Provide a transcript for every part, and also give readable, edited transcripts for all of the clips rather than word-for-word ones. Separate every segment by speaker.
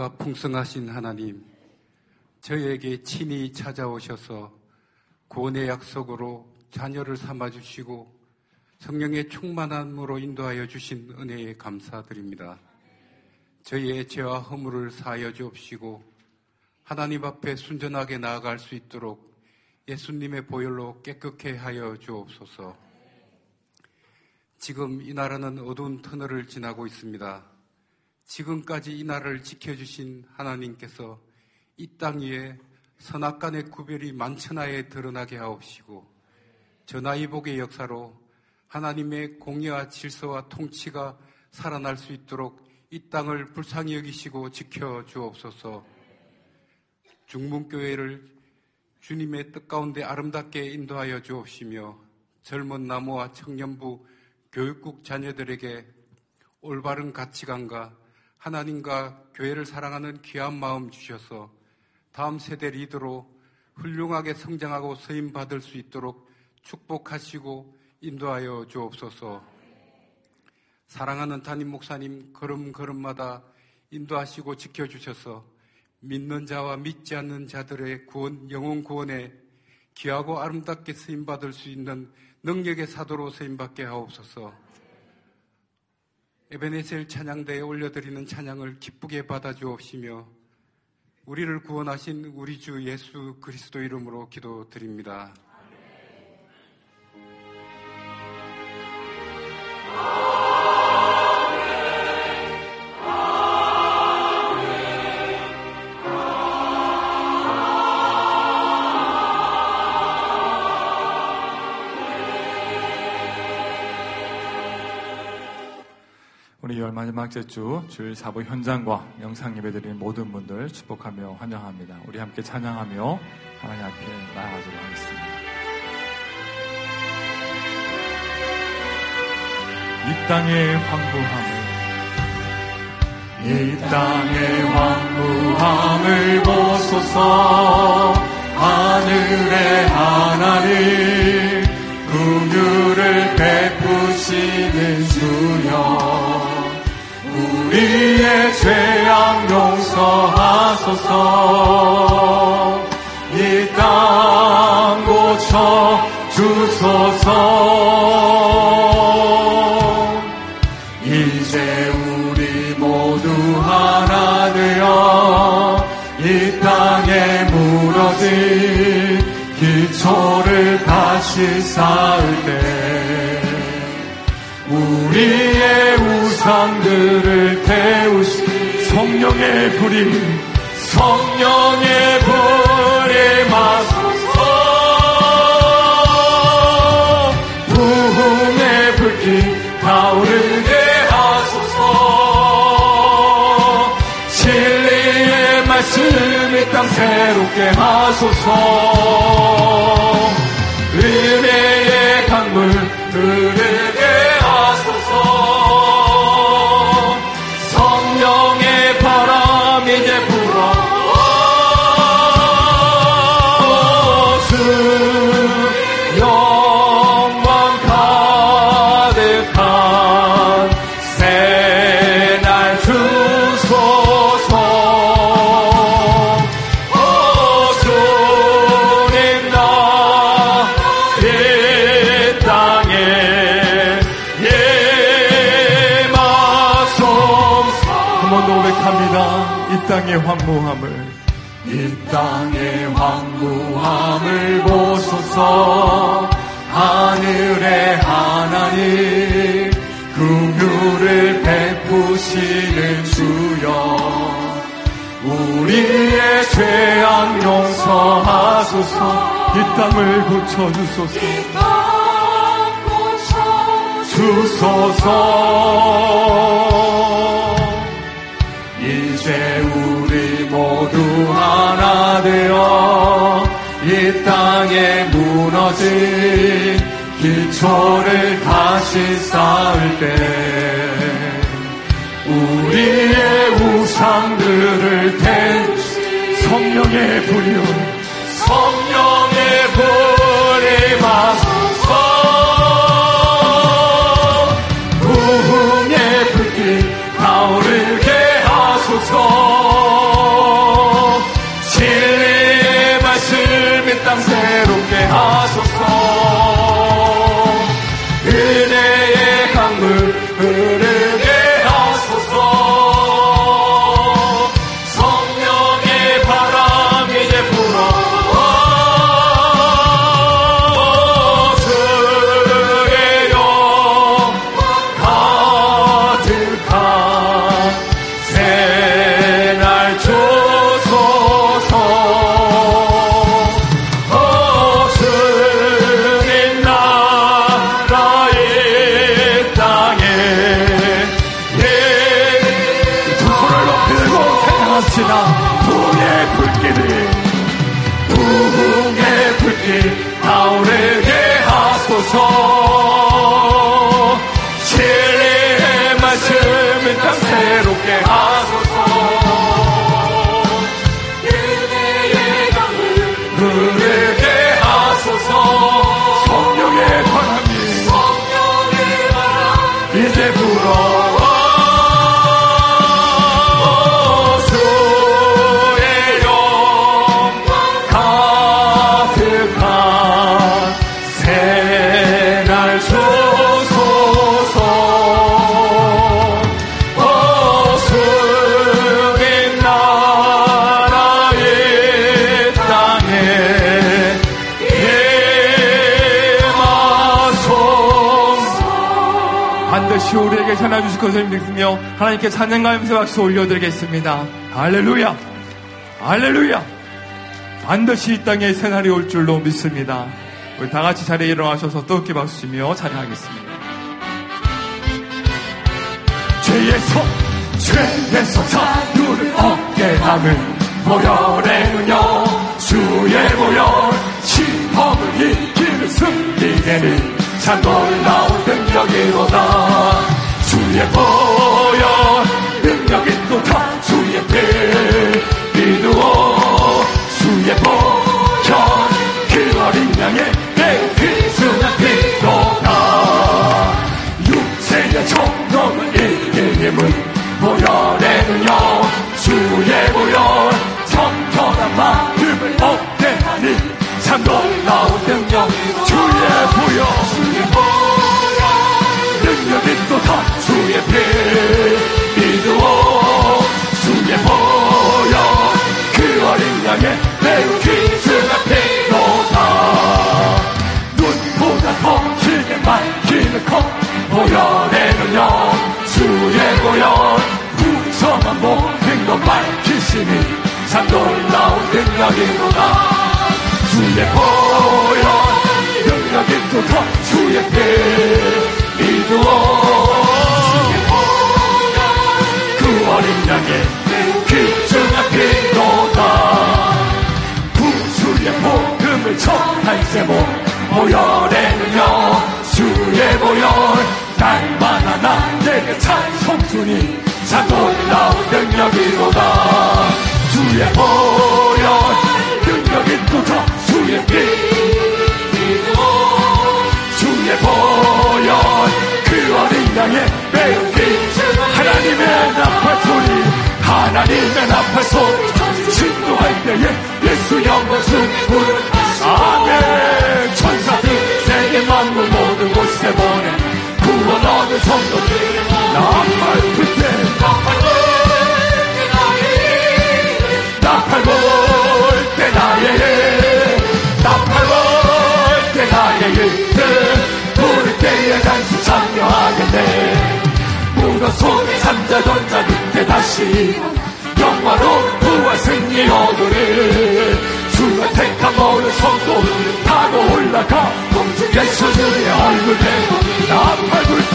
Speaker 1: 은혜가 풍성하신 하나님, 저희에게 친히 찾아오셔서 구원의 약속으로 자녀를 삼아주시고 성령의 충만함으로 인도하여 주신 은혜에 감사드립니다. 저희의 죄와 허물을 사하여 주옵시고 하나님 앞에 순전하게 나아갈 수 있도록 예수님의 보혈로 깨끗게 하여 주옵소서. 지금 이 나라는 어두운 터널을 지나고 있습니다. 지금까지 이 나라를 지켜주신 하나님께서 이 땅 위에 선악간의 구별이 만천하에 드러나게 하옵시고 전하위복의 역사로 하나님의 공의와 질서와 통치가 살아날 수 있도록 이 땅을 불쌍히 여기시고 지켜주옵소서. 중문교회를 주님의 뜻 가운데 아름답게 인도하여 주옵시며 젊은 나무와 청년부 교육국 자녀들에게 올바른 가치관과 하나님과 교회를 사랑하는 귀한 마음 주셔서 다음 세대 리더로 훌륭하게 성장하고 서임받을 수 있도록 축복하시고 인도하여 주옵소서. 사랑하는 담임 목사님 걸음걸음마다 인도하시고 지켜주셔서 믿는 자와 믿지 않는 자들의 구원, 영혼 구원에 귀하고 아름답게 쓰임받을 수 있는 능력의 사도로 쓰임받게 하옵소서. 에베네셀 찬양대에 올려드리는 찬양을 기쁘게 받아주옵시며 우리를 구원하신 우리 주 예수 그리스도 이름으로 기도드립니다.
Speaker 2: 우리 열 마지막 주 주일 사부 현장과 영상 예배드리는 모든 분들 축복하며 환영합니다. 우리 함께 찬양하며 하나님 앞에 나아가도록 하겠습니다. 이 땅의 황무함을 보소서. 하늘의 하나님 긍휼을 베푸시는 주여, 우리의 죄악 용서하소서. 이 땅 고쳐 주소서. 이제 우리 모두 하나 되어 이 땅에 무너진 기초를 다시 쌓을 때 우리의 우상들을 태우시 성령의 불이 마소서. 부흥의 불길 타오르게 하소서. 진리의 말씀 이 땅 새롭게 하소서. 은혜의 강물 흐르게 하소서. 성령의 바람 이제 불어 주 영광 가득한 새날 주소서. 주님 나 이 땅에 고백합니다. 이 땅의 황무함을 보소서. 하늘의 하나님 긍휼을 베푸시는 주여, 우리의 죄악 용서하소서. 이 땅을 고쳐주소서. 이제 우리 모두 하나 되어 이 땅에 무너진 기초를 다시 쌓을 때 우리의 우상들을 태우시 성령의 불이여 마소서. 부흥의 불길 타오르게 하소서. 기도합시다. 부흥의 불길 타오르게 하소서. 진리의 말씀을 참 새롭게 하소서. 은혜의 강을 흐르게 하소서. 성령의 바람이 이제 불어 반드시 우리에게 전해주실 것을 믿으며 하나님께 찬양과 감사 박수 올려드리겠습니다. 할렐루야, 할렐루야. 반드시 이 땅에 새날이 올 줄로 믿습니다. 우리 다 같이 자리에 일어나셔서 또 함께 박수 치며 찬양하겠습니다. 죄에서 자유를 얻게 하는 보혈의 능력, 주의 보혈 시험을 이기는 승리에는 참 놀라운 능력이로다. 주의 보혈 능력이 또 다 주의 피 믿으오. 주의 보혈 그 어린 양의 매우 귀중한 피로다. 육체의 총력을 이길 힘은 보혈의 능력, 주의 보혈 정결한 마음을 얻게 하니 참 놀라운 능력. 주의 보혈 능력이 또 다 주의 피 믿으오. 주의 보혈 그 어린 양의 매우 귀중한 피로다. 눈보다 더 길게 막히는 컵 보혈의 능력, 주의 보혈 부정한 모든 것 밝히시니 참 놀라운 능력이로다. 주의 보혈 능력이 또 다 주의 피 믿으오. 주의 보혈 그 어린 양의 귀중한 피로다. 구주의 복음을 전할 제목 보혈의 능력, 주의 보혈 날마다 나에게 찬송 주니 참 놀라운 능력이로다. 주의 보혈 능력이 또 다 주의 피 믿으오. 주의 보혈 그 어린 양의 매우 귀중한 하나님의 나팔 소리, 하나님의 나팔 소리 진도할 때에 예수 영광 부르는 아멘. 천사들 세계 만물 모든 곳에 보내 구원 얻은 성도들 나팔 불 때 나팔 불 때 나의 나팔 불 때 나의 일들 부를 때에 단수 참여하겠네. 무덤 속에 잠자던 자 그때 다시 영화로운 부활 승리 얻으리. 주가 택한 모든 성도들 타고 올라가 예수님의 얼굴 대고 나팔 불 때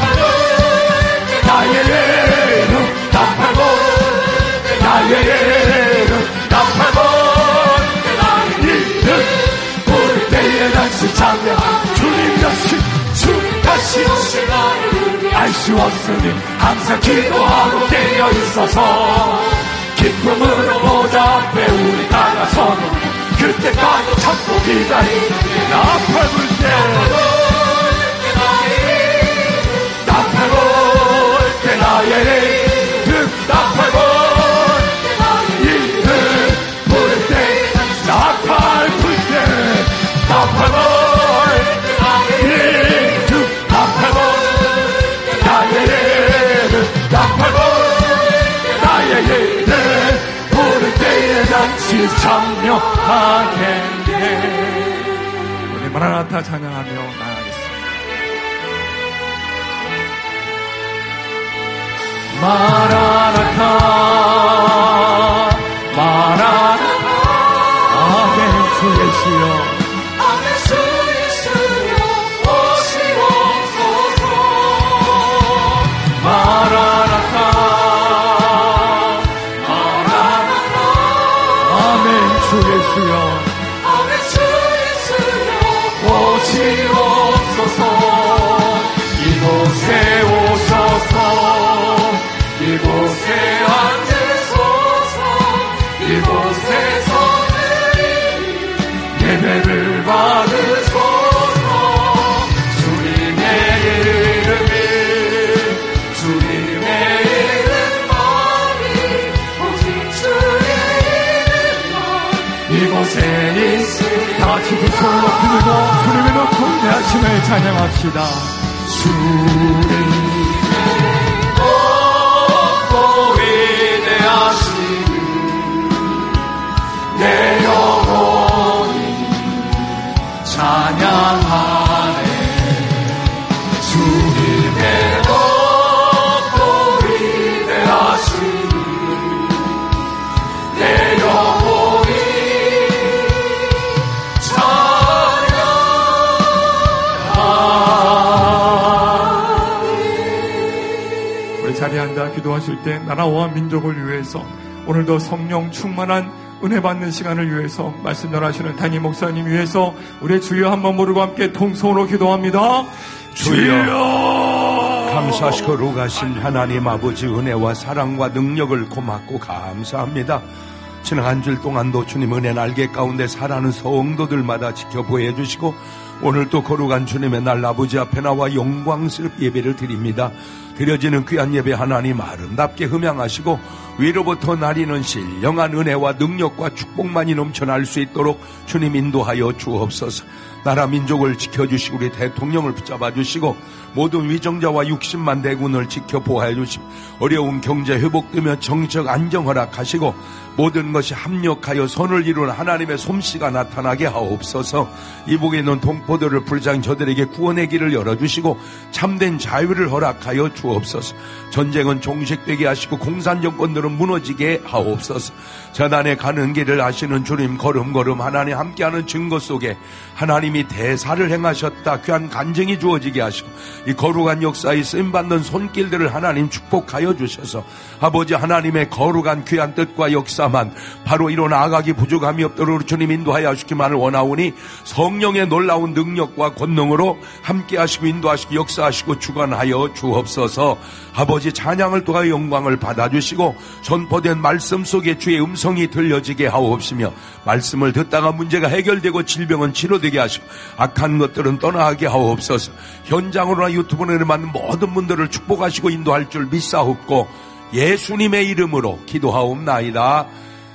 Speaker 2: 나의 예름 나팔 불 때 나의 예름 나팔 불 때 나의 이름 부를 때에 다시 참여. 주님 다시 알 수 없으니 항상 기도하고 깨어 있어서 기쁨으로 보좌 앞에 우리 다가서는 그때까지 참고 기다리는 나팔 불 때 나팔 불 때 나의 이름 나팔 불 때 나의 이름 부를 때 나팔 불 때 나팔 불 때 나의 이름 나팔 불 때 나의 이름 나팔 불 때 나의 이름 부를 때에 같이 참여하겠네. 우리 마라나타 찬양하며 나아가겠습니다. 마라나타 마라나타 아멘. 주 예수여 아멘. 주 예수여 오시옵소서. 마라나타 마라나타
Speaker 3: 인도하심을 찬양합시다.
Speaker 2: 주님 높고 위대하시니 내 영혼이 찬양하네. 주님의 높고 위대하시니 내 영혼이 찬양하네.
Speaker 3: 우리 자리에 앉아 기도하실 때 나라와 민족을 위해서 오늘도 성령 충만한 은혜 받는 시간을 위해서 말씀 전하시는 담임 목사님 위해서 우리의 주여 한번 부르고 함께 통성으로 기도합니다. 주여!
Speaker 4: 감사하시고 거룩하신 하나님 아버지 은혜와 사랑과 능력을 고맙고 감사합니다. 지난 한 주일 동안도 주님 은혜 날개 가운데 살아가는 성도들마다 지켜보여 주시고 오늘 또 거룩한 주님의 날 아버지 앞에 나와 영광스럽게 예배를 드립니다. 드려지는 귀한 예배 하나님 아름답게 흠양하시고 위로부터 나리는 신령한 은혜와 능력과 축복만이 넘쳐날 수 있도록 주님 인도하여 주옵소서. 나라 민족을 지켜주시고 우리 대통령을 붙잡아 주시고 모든 위정자와 60만 대군을 지켜 보호해 주시고 어려운 경제 회복되며 정치적 안정 허락하시고 모든 것이 합력하여 선을 이루는 하나님의 솜씨가 나타나게 하옵소서. 이복에 있는 동포들을 불쌍히 저들에게 구원의 길을 열어주시고 참된 자유를 허락하여 주옵소서. 전쟁은 종식되게 하시고 공산정권들은 무너지게 하옵소서. 전안에 가는 길을 아시는 주님 걸음걸음 하나님 함께하는 증거 속에 하나님이 대사를 행하셨다 귀한 간증이 주어지게 하시고 이 거룩한 역사에 쓰임받는 손길들을 하나님 축복하여 주셔서 아버지 하나님의 거룩한 귀한 뜻과 역사만 바로 이런 아각이 부족함이 없도록 주님 인도하여 주시기만을 원하오니 성령의 놀라운 능력과 권능으로 함께하시고 인도하시고 역사하시고 주관하여 주옵소서. 아버지 찬양을 통하여 영광을 받아주시고 선포된 말씀 속에 주의 음성이 들려지게 하옵시며 말씀을 듣다가 문제가 해결되고 질병은 치료되게 하시고 악한 것들은 떠나게 하옵소서. 현장으로나 유튜브로 만든 모든 분들을 축복하시고 인도할 줄 믿사옵고 예수님의 이름으로 기도하옵나이다.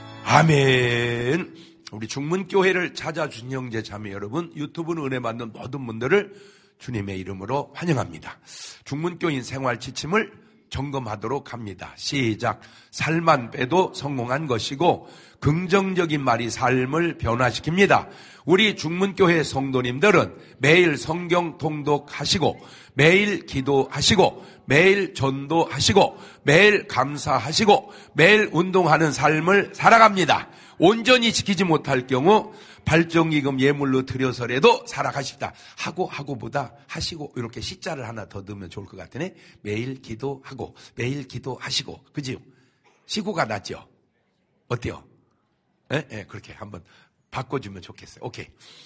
Speaker 4: 아멘. 우리 중문교회를 찾아주신 형제 자매 여러분, 유튜브는 은혜 받는 모든 분들을 주님의 이름으로 환영합니다. 중문교인 생활 지침을 점검하도록 합니다. 시작. 살만 빼도 성공한 것이고 긍정적인 말이 삶을 변화시킵니다. 우리 중문교회 성도님들은 매일 성경 통독하시고 매일 기도하시고 매일 전도하시고 매일 감사하시고 매일 운동하는 삶을 살아갑니다. 온전히 지키지 못할 경우 발전기금 예물로 드려서라도 살아가십다. 하고보다 하시고 이렇게 시자를 하나 더 넣으면 좋을 것 같으네. 매일 기도하고 매일 기도하시고 그지요? 시고가 낫죠? 어때요? 예, 그렇게 한번 바꿔주면 좋겠어요. 오케이.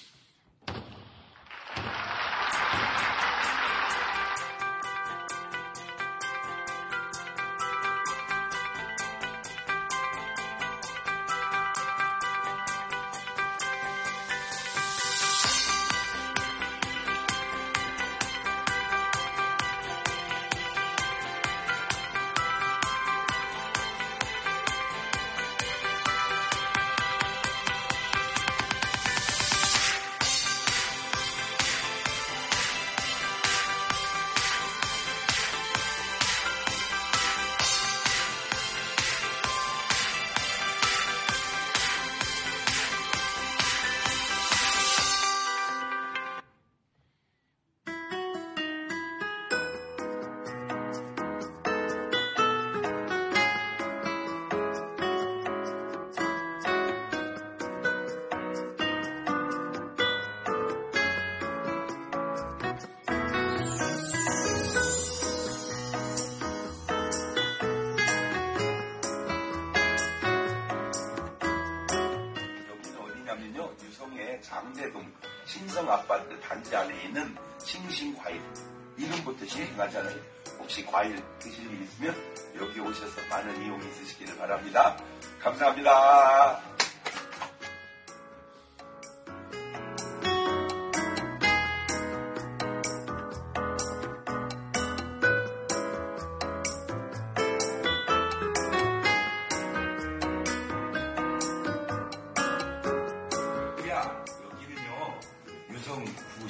Speaker 4: 장대동 신성아파트 단지 안에 있는 싱싱과일 이름부터 시행하잖아요. 혹시 과일 드실 일 있으면 여기 오셔서 많은 이용 있으시기를 바랍니다. 감사합니다.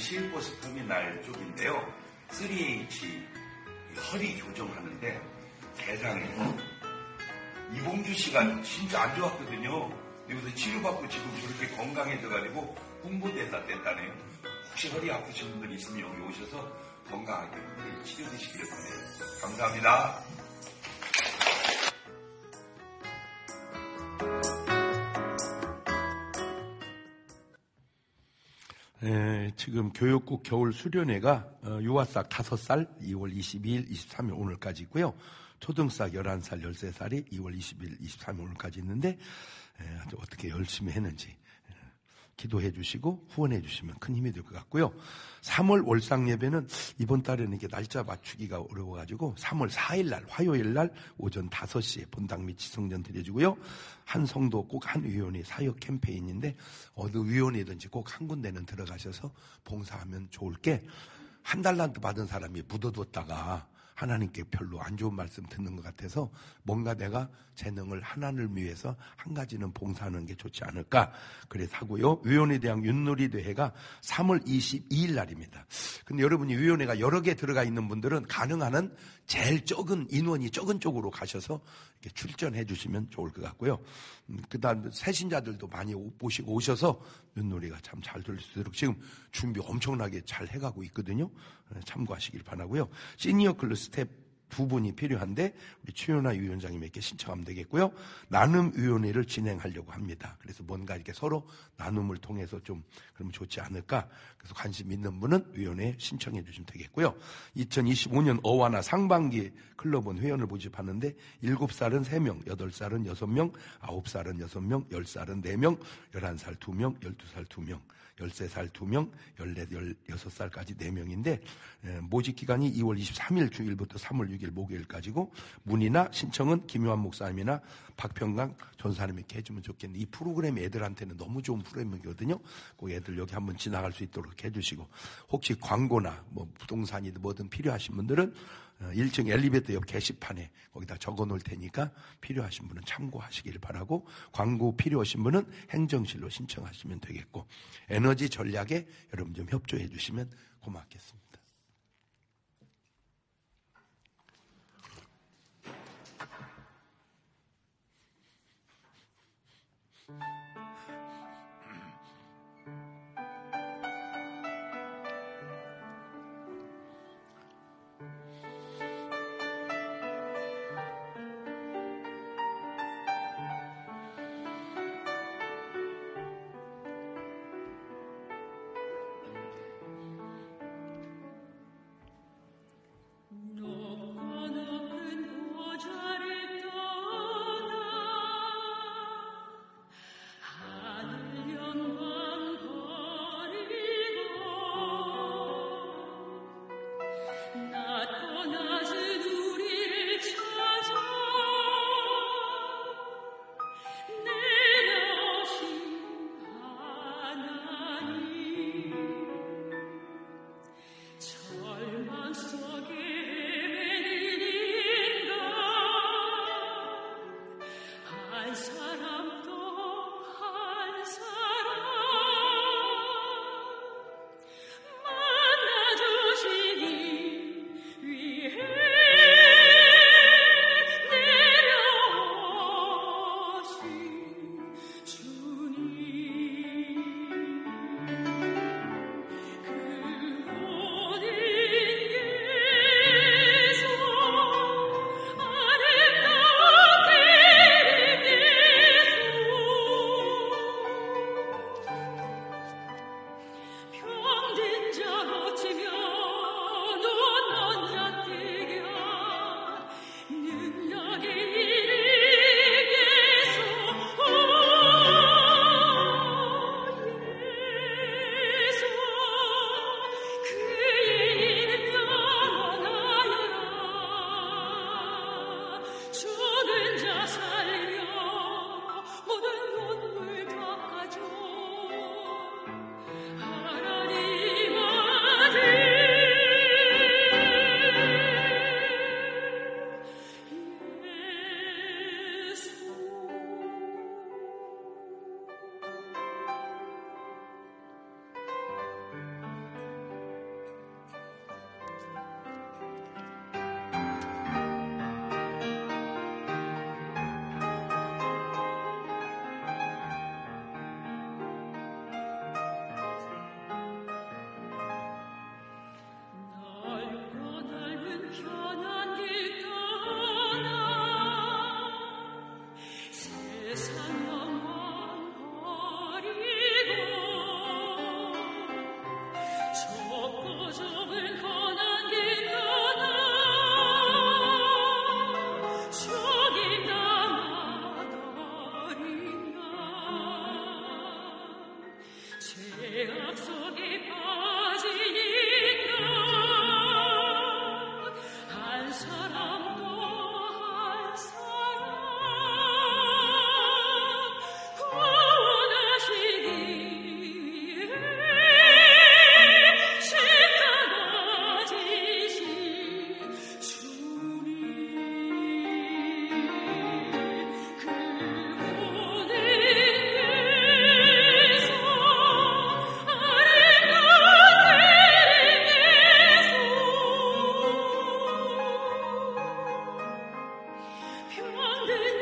Speaker 4: 시외버스 터미널 쪽인데요. 3H 허리 교정하는데 세상에 이봉주 씨가 진짜 안 좋았거든요. 여기서 치료받고 지금 저렇게 건강해져가지고 홍보대사 됐다네요. 혹시 허리 아프신 분들 있으면 여기 오셔서 건강하게 치료되시기를 바라요. 감사합니다. 지금 교육국 겨울 수련회가 유아싹 5살 2월 22일, 23일 오늘까지 있고요. 초등싹 11살, 13살이 2월 20일, 23일 오늘까지 있는데 아주 어떻게 열심히 했는지 기도해 주시고 후원해 주시면 큰 힘이 될 것 같고요. 3월 월상 예배는 이번 달에는 이게 날짜 맞추기가 어려워가지고 3월 4일 날 화요일 날 오전 5시에 본당 및 지성전 드려지고요. 한 성도 꼭 한 위원회 사역 캠페인인데 어느 위원회든지 꼭 한 군데는 들어가셔서 봉사하면 좋을 게 한 달란트 받은 사람이 묻어뒀다가 하나님께 별로 안 좋은 말씀 듣는 것 같아서 뭔가 내가 재능을 하나님을 위해서 한 가지는 봉사하는 게 좋지 않을까 그래서 하고요. 위원회에 대한 윷놀이 대회가 3월 22일 날입니다. 근데 여러분이 위원회가 여러 개 들어가 있는 분들은 가능한 한 제일 적은 인원이 적은 쪽으로 가셔서 이렇게 출전해 주시면 좋을 것 같고요. 그다음 새신자들도 많이 모시고 오셔서 윷놀이가 참 잘 될 수 있도록 지금 준비 엄청나게 잘 해가고 있거든요. 참고하시길 바라고요. 시니어 클럽 스텝 2분이 필요한데 우리 최윤아 위원장님에게 신청하면 되겠고요. 나눔위원회를 진행하려고 합니다. 그래서 뭔가 이렇게 서로 나눔을 통해서 좀 그러면 좋지 않을까. 그래서 관심 있는 분은 위원회에 신청해 주시면 되겠고요. 2025년 어와나 상반기 클럽은 회원을 모집하는데 7살은 3명, 8살은 6명, 9살은 6명, 10살은 4명, 11살 2명, 12살 2명, 13살 2명, 14, 16살까지 4명인데 모집 기간이 2월 23일 주일부터 3월 6일 목요일까지고 문의나 신청은 김요한 목사님이나 박평강 전사님에게 해주면 좋겠는데 이 프로그램이 애들한테는 너무 좋은 프로그램이거든요. 그 애들 여기 한번 지나갈 수 있도록 해주시고 혹시 광고나 뭐 부동산이든 뭐든 필요하신 분들은 1층 엘리베이터 옆 게시판에 거기다 적어 놓을 테니까 필요하신 분은 참고하시길 바라고 광고 필요하신 분은 행정실로 신청하시면 되겠고 에너지 전략에 여러분 좀 협조해 주시면 고맙겠습니다.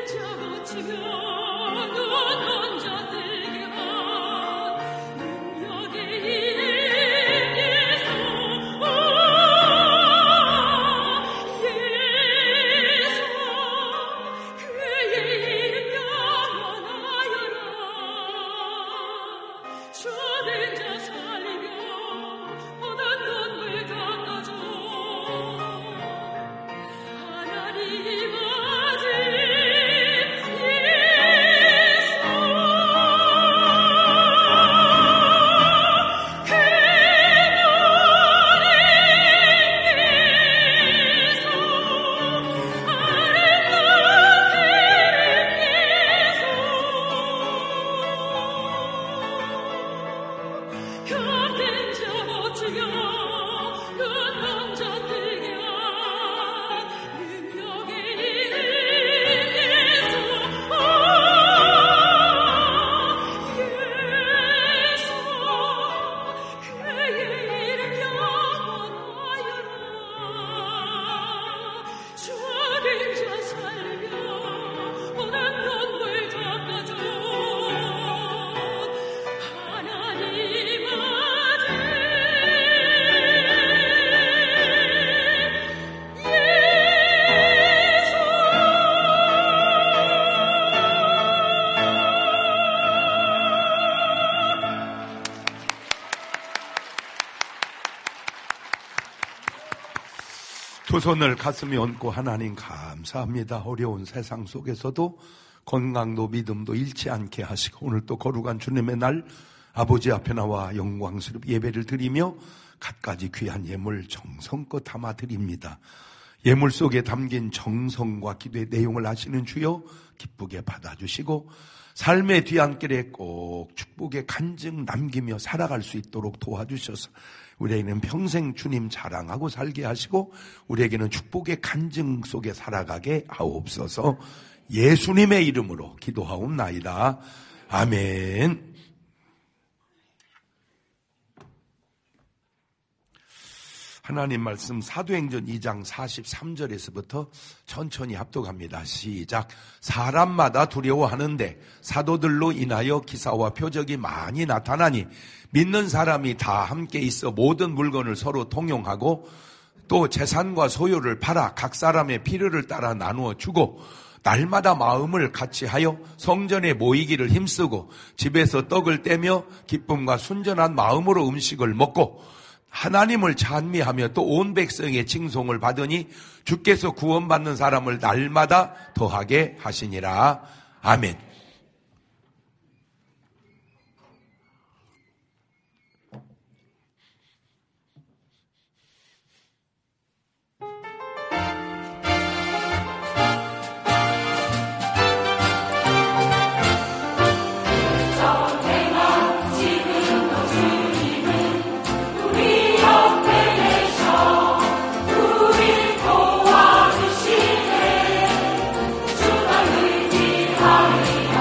Speaker 4: 두 손을 가슴에 얹고 하나님 감사합니다. 어려운 세상 속에서도 건강도 믿음도 잃지 않게 하시고 오늘 또 거룩한 주님의 날 아버지 앞에 나와 영광스럽게 예배를 드리며 갖가지 귀한 예물 정성껏 담아 드립니다. 예물 속에 담긴 정성과 기도의 내용을 아시는 주여 기쁘게 받아주시고 삶의 뒤안길에 꼭 축복의 간증 남기며 살아갈 수 있도록 도와주셔서 우리에게는 평생 주님 자랑하고 살게 하시고 우리에게는 축복의 간증 속에 살아가게 하옵소서. 예수님의 이름으로 기도하옵나이다. 아멘. 하나님 말씀 사도행전 2장 43절에서부터 천천히 합독합니다. 시작. 사람마다 두려워하는데 사도들로 인하여 기사와 표적이 많이 나타나니 믿는 사람이 다 함께 있어 모든 물건을 서로 통용하고 또 재산과 소유를 팔아 각 사람의 필요를 따라 나누어 주고 날마다 마음을 같이 하여 성전에 모이기를 힘쓰고 집에서 떡을 떼며 기쁨과 순전한 마음으로 음식을 먹고 하나님을 찬미하며 또 온 백성의 칭송을 받으니 주께서 구원받는 사람을 날마다 더하게 하시니라. 아멘.
Speaker 2: 도와주시네 주가 의지하니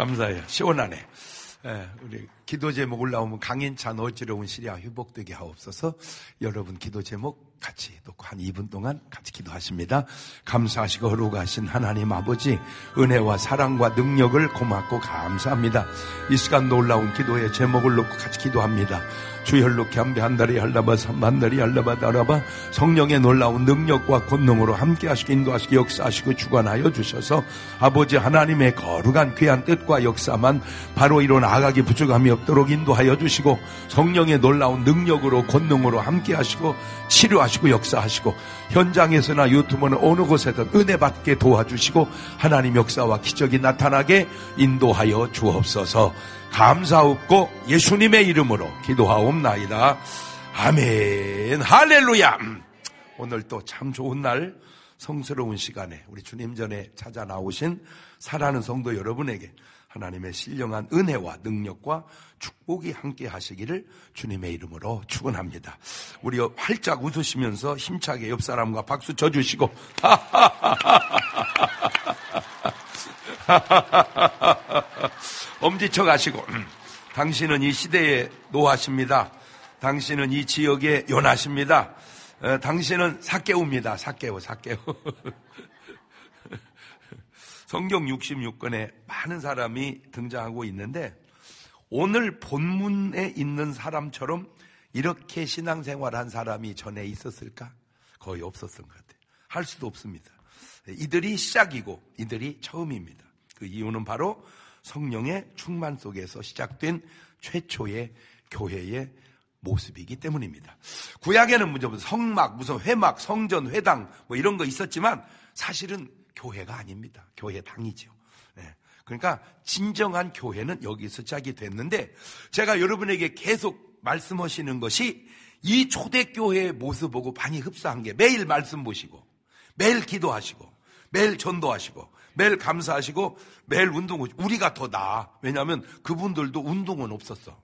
Speaker 4: 감사해요. 시원하네. 우리 기도 제목 올라오면 강인찬 어지러운 시리아 회복되게 하옵소서. 여러분 기도 제목 같이 놓고 한 2분 동안 같이 기도하십니다. 감사하시고 거룩하신 하나님 아버지, 은혜와 사랑과 능력을 고맙고 감사합니다. 이 시간 놀라운 기도의 제목을 놓고 같이 기도합니다. 주혈로 겸비한다리 할라바 삼반다리 할라바 다라바, 성령의 놀라운 능력과 권능으로 함께 하시고 인도하시고 역사하시고 주관하여 주셔서 아버지 하나님의 거룩한 귀한 뜻과 역사만 바로 이룬 아각이 부족함이 없도록 인도하여 주시고, 성령의 놀라운 능력으로 권능으로 함께 하시고 치료하시고 역사하시고, 현장에서나 유튜브나 어느 곳에든 은혜 받게 도와주시고 하나님 역사와 기적이 나타나게 인도하여 주옵소서. 감사하옵고 예수님의 이름으로 기도하옵나이다. 아멘. 할렐루야. 오늘 또 참 좋은 날, 성스러운 시간에 우리 주님 전에 찾아 나오신 사랑하는 성도 여러분에게 하나님의 신령한 은혜와 능력과 축복이 함께 하시기를 주님의 이름으로 축원합니다. 우리 활짝 웃으시면서 힘차게 옆 사람과 박수 쳐주시고 엄지쳐 가시고, 당신은 이 시대의 노하십니다. 당신은 이 지역의 요나십니다. 당신은 삭개오입니다. 삭개오. 성경 66권에 많은 사람이 등장하고 있는데, 오늘 본문에 있는 사람처럼 이렇게 신앙생활한 사람이 전에 있었을까? 거의 없었던 것 같아요. 할 수도 없습니다. 이들이 시작이고 이들이 처음입니다. 그 이유는 바로 성령의 충만 속에서 시작된 최초의 교회의 모습이기 때문입니다. 구약에는 무슨 성막, 무슨 회막, 성전, 회당 뭐 이런 거 있었지만 사실은 교회가 아닙니다. 교회당이죠. 네. 그러니까 진정한 교회는 여기서 시작이 됐는데, 제가 여러분에게 계속 말씀하시는 것이 이 초대교회의 모습 보고 많이 흡사한 게, 매일 말씀 보시고 매일 기도하시고 매일 전도하시고 매일 감사하시고 매일 운동하시고, 우리가 더 나아. 왜냐하면 그분들도 운동은 없었어.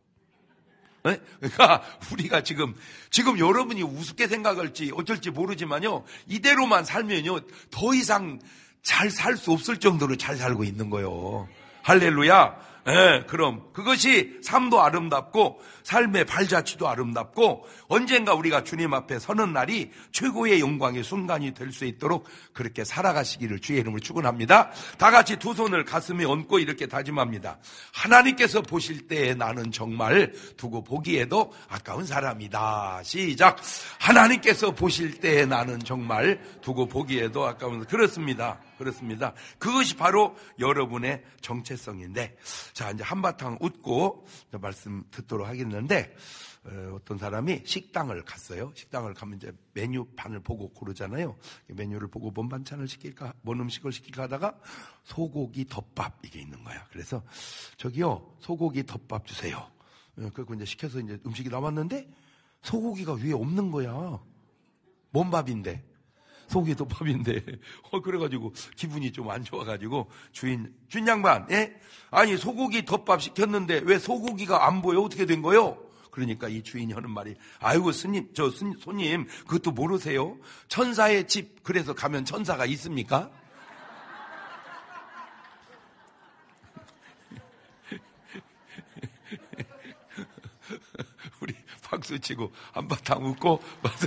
Speaker 4: 네? 그러니까 우리가 지금 여러분이 우습게 생각할지 어쩔지 모르지만요, 이대로만 살면요 더 이상 잘 살 수 없을 정도로 잘 살고 있는 거예요. 할렐루야. 네, 그럼 그것이 삶도 아름답고 삶의 발자취도 아름답고, 언젠가 우리가 주님 앞에 서는 날이 최고의 영광의 순간이 될 수 있도록 그렇게 살아가시기를 주의 이름으로 축원합니다. 다 같이 두 손을 가슴에 얹고 이렇게 다짐합니다. 하나님께서 보실 때에 나는 정말 두고 보기에도 아까운 사람이다. 시작. 하나님께서 보실 때에 나는 정말 두고 보기에도 아까운. 그렇습니다. 그것이 바로 여러분의 정체성인데, 자, 이제 한바탕 웃고 말씀 듣도록 하겠는데, 어떤 사람이 식당을 갔어요. 식당을 가면 이제 메뉴판을 보고 고르잖아요. 메뉴를 보고 뭔 반찬을 시킬까, 뭔 음식을 시킬까 하다가 소고기 덮밥 이게 있는 거야. 그래서 저기요, 소고기 덮밥 주세요. 그리고 이제 시켜서 이제 음식이 나왔는데 소고기가 위에 없는 거야. 뭔 밥인데? 소고기 덮밥인데. 그래가지고 기분이 좀 안 좋아가지고 주인 양반, 예? 아니 소고기 덮밥 시켰는데 왜 소고기가 안 보여? 어떻게 된 거요? 그러니까 이 주인이 하는 말이, 아이고 손님 그것도 모르세요? 천사의 집, 그래서 가면 천사가 있습니까? 우리 박수치고 한바탕 웃고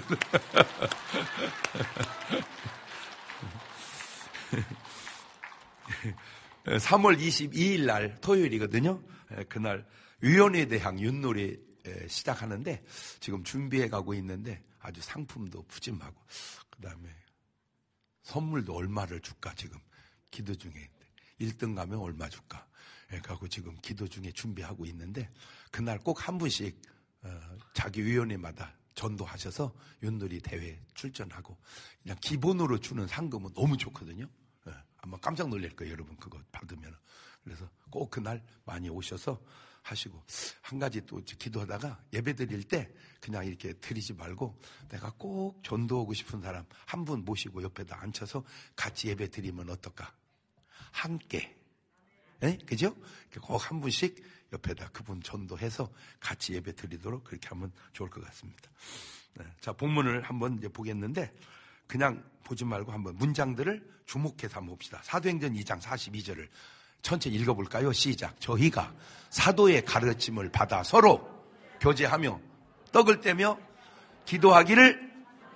Speaker 4: 3월 22일 날 토요일이거든요. 그날 위원에 대한 윷놀이 시작하는데 지금 준비해 가고 있는데, 아주 상품도 푸짐하고 그다음에 선물도 얼마를 줄까 지금 기도 중에, 1등 가면 얼마 줄까 그래갖고 지금 기도 중에 준비하고 있는데, 그날 꼭 한 분씩 자기 위원회마다 전도하셔서 윷놀이 대회 출전하고, 그냥 기본으로 주는 상금은 너무 좋거든요. 아마 깜짝 놀랄 거예요, 여러분 그거 받으면. 그래서 꼭 그날 많이 오셔서 하시고, 한 가지 또 기도하다가 예배 드릴 때 그냥 이렇게 드리지 말고, 내가 꼭 전도하고 싶은 사람 한 분 모시고 옆에다 앉혀서 같이 예배 드리면 어떨까? 함께. 네? 그죠? 꼭 한 분씩 옆에다 그분 전도해서 같이 예배 드리도록 그렇게 하면 좋을 것 같습니다. 네. 자, 본문을 한번 이제 보겠는데, 그냥 보지 말고 한번 문장들을 주목해서 한번 봅시다. 사도행전 2장 42절을 천천히 읽어볼까요? 시작. 저희가 사도의 가르침을 받아 서로 교제하며 떡을 떼며 기도하기를,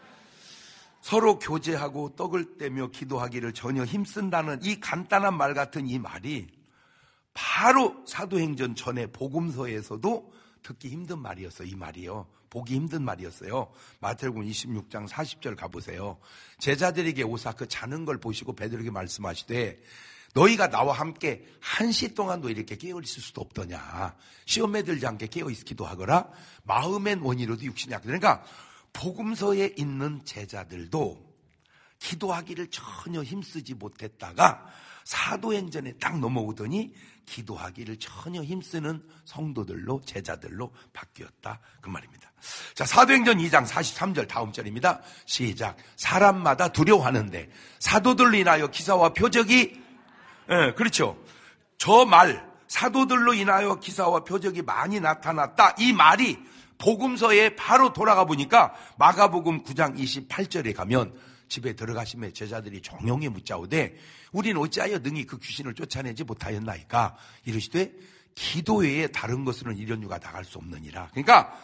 Speaker 4: 서로 교제하고 떡을 떼며 기도하기를 전혀 힘쓴다는 이 간단한 말 같은 이 말이 바로 사도행전 전에 복음서에서도 듣기 힘든 말이었어요. 이 말이요. 보기 힘든 말이었어요. 마태복음 26장 40절 가보세요. 제자들에게 오사 그 자는 걸 보시고 베드로에게 말씀하시되 너희가 나와 함께 1시 동안도 이렇게 깨어있을 수도 없더냐. 시험에 들지 않게 깨어있 기도하거라. 마음엔 원이로도 육신이 약하다. 그러니까 복음서에 있는 제자들도 기도하기를 전혀 힘쓰지 못했다가 사도행전에 딱 넘어오더니 기도하기를 전혀 힘쓰는 성도들로, 제자들로 바뀌었다, 그 말입니다. 자, 사도행전 2장 43절 다음 절입니다. 시작. 사람마다 두려워하는데 사도들로 인하여 기사와 표적이, 그렇죠. 저 말, 사도들로 인하여 기사와 표적이 많이 나타났다, 이 말이 복음서에 바로 돌아가 보니까 마가복음 9장 28절에 가면 집에 들어가시며 제자들이 종용히 묻자오되 우리는 어찌하여 능히 그 귀신을 쫓아내지 못하였나이까. 이르시되 기도 외에 다른 것으로는 이런 유가 나갈 수 없느니라. 그러니까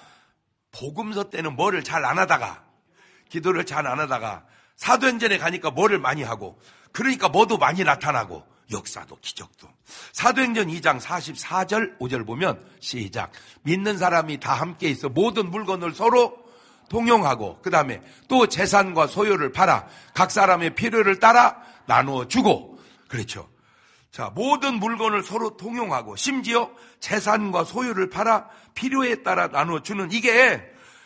Speaker 4: 복음서 때는 뭐를 잘 안 하다가, 기도를 잘 안 하다가 사도행전에 가니까 뭐를 많이 하고, 그러니까 뭐도 많이 나타나고 역사도 기적도. 사도행전 2장 44절 5절 보면 시작. 믿는 사람이 다 함께 있어 모든 물건을 서로 통용하고, 그 다음에 또 재산과 소유를 팔아 각 사람의 필요를 따라 나누어 주고. 그렇죠. 자, 모든 물건을 서로 통용하고 심지어 재산과 소유를 팔아 필요에 따라 나누어 주는, 이게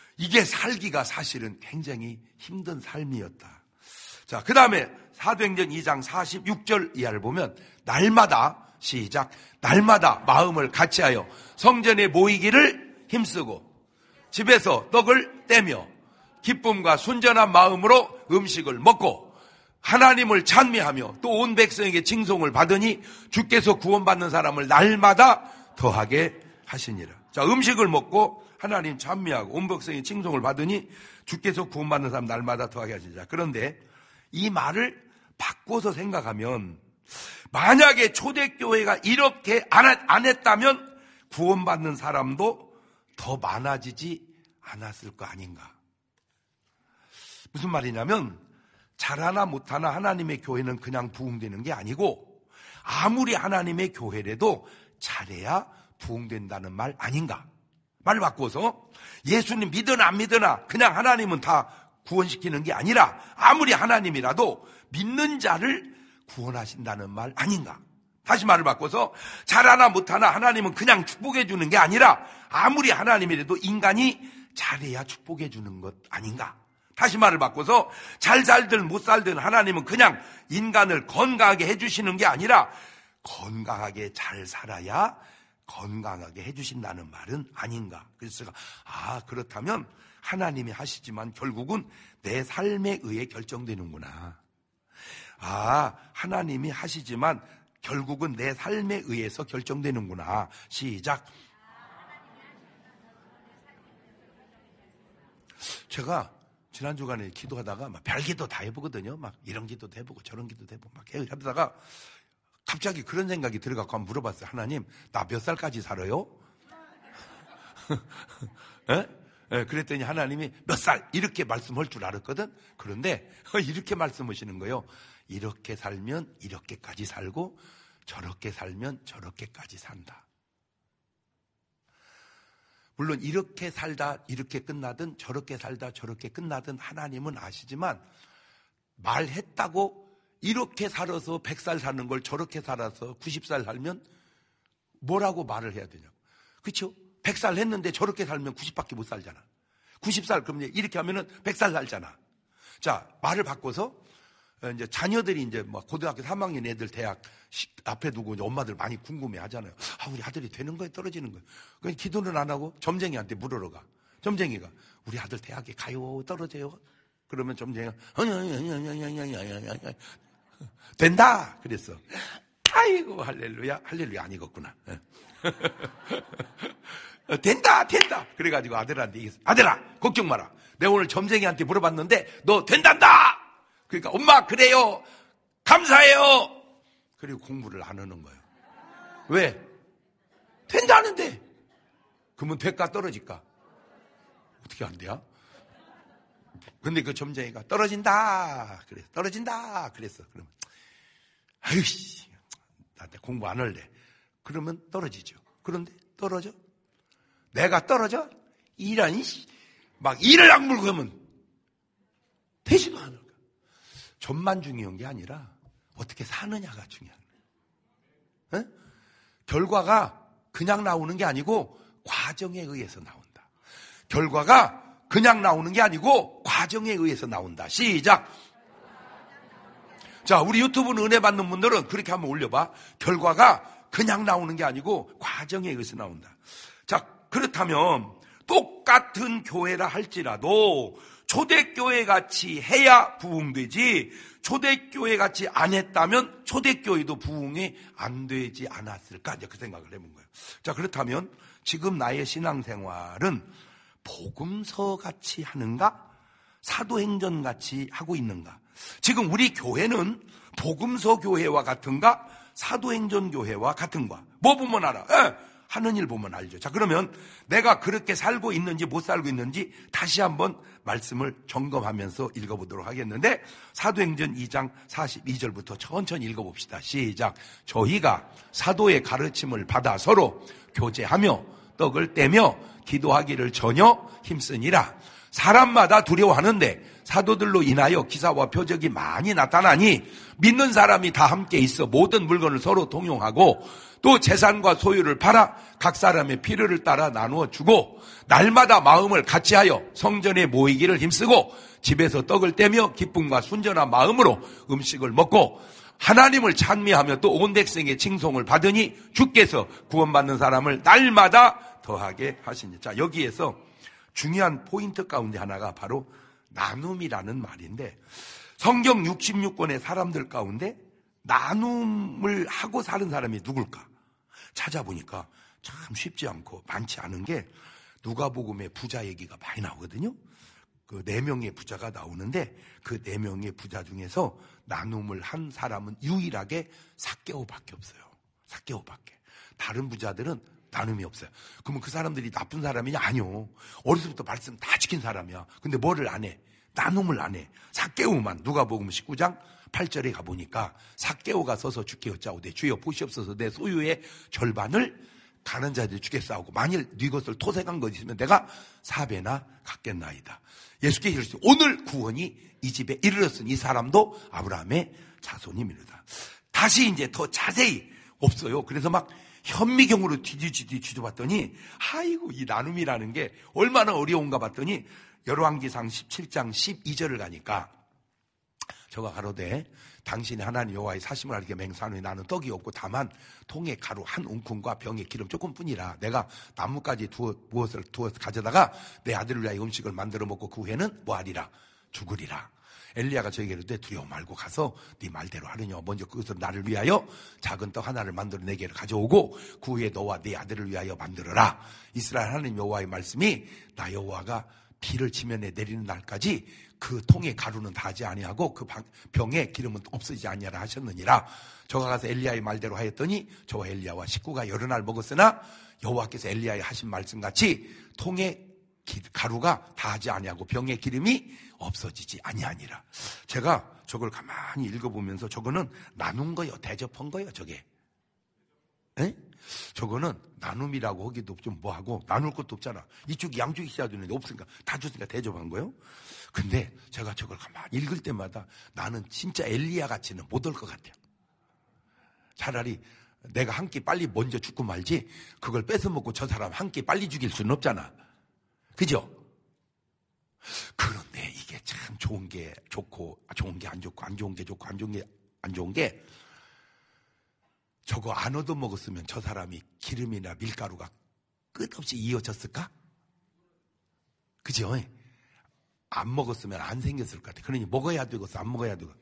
Speaker 4: 살기가 사실은 굉장히 힘든 삶이었다. 자, 그 다음에 사도행전 2장 46절 이하를 보면 날마다, 시작, 날마다 마음을 같이하여 성전에 모이기를 힘쓰고 집에서 떡을 떼며 기쁨과 순전한 마음으로 음식을 먹고 하나님을 찬미하며 또 온 백성에게 칭송을 받으니 주께서 구원받는 사람을 날마다 더하게 하시니라. 자, 음식을 먹고 하나님 찬미하고 온 백성이 칭송을 받으니 주께서 구원받는 사람 날마다 더하게 하시니라. 그런데 이 말을 바꿔서 생각하면 만약에 초대교회가 이렇게 안 했다면 구원받는 사람도 더 많아지지 않았을 거 아닌가. 무슨 말이냐면 잘하나 못하나 하나님의 교회는 그냥 부흥되는 게 아니고 아무리 하나님의 교회라도 잘해야 부흥된다는 말 아닌가. 말 바꿔서 예수님 믿으나 안 믿으나 그냥 하나님은 다 구원시키는 게 아니라 아무리 하나님이라도 믿는 자를 구원하신다는 말 아닌가. 다시 말을 바꿔서 잘하나 못하나 하나님은 그냥 축복해 주는 게 아니라 아무리 하나님이라도 인간이 잘해야 축복해 주는 것 아닌가. 다시 말을 바꿔서 잘 살든 못 살든 하나님은 그냥 인간을 건강하게 해주시는 게 아니라 건강하게 잘 살아야 건강하게 해주신다는 말은 아닌가. 그래서 그렇다면 하나님이 하시지만 결국은 내 삶에 의해 결정되는구나. 하나님이 하시지만 결국은 내 삶에 의해서 결정되는구나. 시작. 제가 지난 주간에 기도하다가 막 별기도 다 해보거든요. 막 이런 기도도 해보고 저런 기도도 해보고 막 하다가 갑자기 그런 생각이 들어가고 한번 물어봤어요. 하나님, 나 몇 살까지 살아요? 그랬더니 하나님이 몇 살 이렇게 말씀할 줄 알았거든. 그런데 이렇게 말씀하시는 거예요. 이렇게 살면 이렇게까지 살고 저렇게 살면 저렇게까지 산다. 물론 이렇게 살다 이렇게 끝나든 저렇게 살다 저렇게 끝나든 하나님은 아시지만 말했다고 이렇게 살아서 100살 사는 걸 저렇게 살아서 90살 살면 뭐라고 말을 해야 되냐고. 그렇죠? 100살 했는데 저렇게 살면 90밖에 못 살잖아. 90살 그러면 이렇게 하면은 100살 살잖아. 자, 말을 바꿔서 이제 자녀들이 이제 뭐 고등학교 3학년 애들 대학 앞에 두고 이제 엄마들 많이 궁금해 하잖아요. 우리 아들이 되는 거에 떨어지는 거예요. 그러니까 기도는 안 하고 점쟁이한테 물으러 가. 점쟁이가 우리 아들 대학에 가요? 떨어져요? 그러면 점쟁이가 된다 그랬어. 아이고 할렐루야. 할렐루야 아니겠구나. 된다 그래가지고 아들한테 얘기했어. 아들아 걱정 마라. 내가 오늘 점쟁이한테 물어봤는데 너 된단다. 그러니까 엄마 그래요 감사해요. 그리고 공부를 안 하는 거예요. 왜? 된다는데. 그러면 될까 떨어질까? 어떻게 안 돼요? 근데 그 점쟁이가 떨어진다. 그래. 떨어진다. 그랬어. 그러면 아유씨. 나한테 공부 안 할래. 그러면 떨어지죠. 그런데 떨어져? 내가 떨어져? 이런 막 이를 악물고 하면 되지도 않을 거야. 점만 중요한 게 아니라 어떻게 사느냐가 중요한 거야. 결과가 그냥 나오는 게 아니고 과정에 의해서 나온다. 결과가 그냥 나오는 게 아니고 과정에 의해서 나온다. 시작. 자, 우리 유튜브는 은혜 받는 분들은 그렇게 한번 올려봐. 결과가 그냥 나오는 게 아니고 과정에 의해서 나온다. 자, 그렇다면 똑같은 교회라 할지라도 초대교회 같이 해야 부흥되지, 초대교회 같이 안 했다면 초대교회도 부흥이 안 되지 않았을까? 이제 그 생각을 해본 거예요. 자, 그렇다면 지금 나의 신앙생활은 복음서 같이 하는가? 사도행전 같이 하고 있는가? 지금 우리 교회는 복음서 교회와 같은가? 사도행전 교회와 같은가? 뭐 보면 알아? 하는 일 보면 알죠. 자, 그러면 내가 그렇게 살고 있는지 못 살고 있는지 다시 한번 말씀을 점검하면서 읽어보도록 하겠는데, 사도행전 2장 42절부터 천천히 읽어봅시다. 시작. 저희가 사도의 가르침을 받아 서로 교제하며 떡을 떼며 기도하기를 전혀 힘쓰니라. 사람마다 두려워하는데 사도들로 인하여 기사와 표적이 많이 나타나니 믿는 사람이 다 함께 있어 모든 물건을 서로 동용하고 또 재산과 소유를 팔아 각 사람의 필요를 따라 나누어 주고 날마다 마음을 같이하여 성전에 모이기를 힘쓰고 집에서 떡을 떼며 기쁨과 순전한 마음으로 음식을 먹고 하나님을 찬미하며 또 온 백성의 칭송을 받으니 주께서 구원받는 사람을 날마다 더하게 하시니. 자, 여기에서 중요한 포인트 가운데 하나가 바로 나눔이라는 말인데, 성경 66권의 사람들 가운데 나눔을 하고 사는 사람이 누굴까? 찾아보니까 참 쉽지 않고 많지 않은 게 누가복음의 부자 얘기가 많이 나오거든요. 그 4명의 부자가 나오는데 그 4명의 부자 중에서 나눔을 한 사람은 유일하게 삭개오밖에 없어요. 삭개오밖에. 다른 부자들은 나눔이 없어요. 그러면 그 사람들이 나쁜 사람이냐? 아니요. 어려서부터 말씀 다 지킨 사람이야. 근데 뭐를 안 해? 나눔을 안 해. 삭개오만. 누가복음 19장 8절에 가보니까 삭개오가 서서 주께 여짜오되 주여 보시옵소서 내 소유의 절반을 가난 자들이 주겠사오고 만일 네 것을 토색한 것 있으면 내가 4배나 갚겠나이다. 예수께 이르시되 오늘 구원이 이 집에 이르렀으니 이 사람도 아브라함의 자손임이로다. 다시 이제 더 자세히 없어요. 그래서 막 현미경으로 뒤져봤더니 아이고 이 나눔이라는 게 얼마나 어려운가 봤더니 열왕기상 17장 12절을 가니까 저가 가로되 당신이 하나님 여호와의 사심을 알게 맹세하노니 나는 떡이 없고 다만 통에 가루 한 웅큼과 병에 기름 조금뿐이라. 내가 나뭇가지 무엇을 두어서 가져다가 내 아들을 위하여 음식을 만들어 먹고 그 후에는 뭐하리라? 죽으리라. 엘리야가 저에게 이르되 두려워 말고 가서 네 말대로 하느냐. 먼저 그것을 나를 위하여 작은 떡 하나를 만들어 내게 가져오고 그 후에 너와 네 아들을 위하여 만들어라. 이스라엘 하나님 여호와의 말씀이 나 여호와가 비를 지면에 내리는 날까지 그 통에 가루는 다하지 아니하고 그 병에 기름은 없어지지 아니하라 하셨느니라. 저가 가서 엘리야의 말대로 하였더니 저와 엘리야와 식구가 여러 날 먹었으나 여호와께서 엘리야의 하신 말씀같이 통에 가루가 다하지 아니하고 병에 기름이 없어지지 아니하니라. 제가 저걸 가만히 읽어보면서 저거는 나눈 거요, 대접한 거요, 저게. 에? 저거는 나눔이라고 하기도 좀 뭐하고 나눌 것도 없잖아. 이쪽이 양쪽이 있어야 되는데 없으니까 다 줬으니까 대접한 거예요. 근데 제가 저걸 가만히 읽을 때마다 나는 진짜 엘리야 같이는 못 올 것 같아요. 차라리 내가 한 끼 빨리 먼저 죽고 말지 그걸 뺏어먹고 저 사람 한 끼 빨리 죽일 수는 없잖아. 그죠? 그런데 이게 참 좋은 게 좋고 좋은 게 안 좋고 안 좋은 게 좋고 안 좋은 게 안 좋은 게 저거 안 얻어먹었으면 저 사람이 기름이나 밀가루가 끝없이 이어졌을까? 그죠? 안 먹었으면 안 생겼을 것 같아. 그러니 먹어야 되겠어, 안 먹어야 되겠어.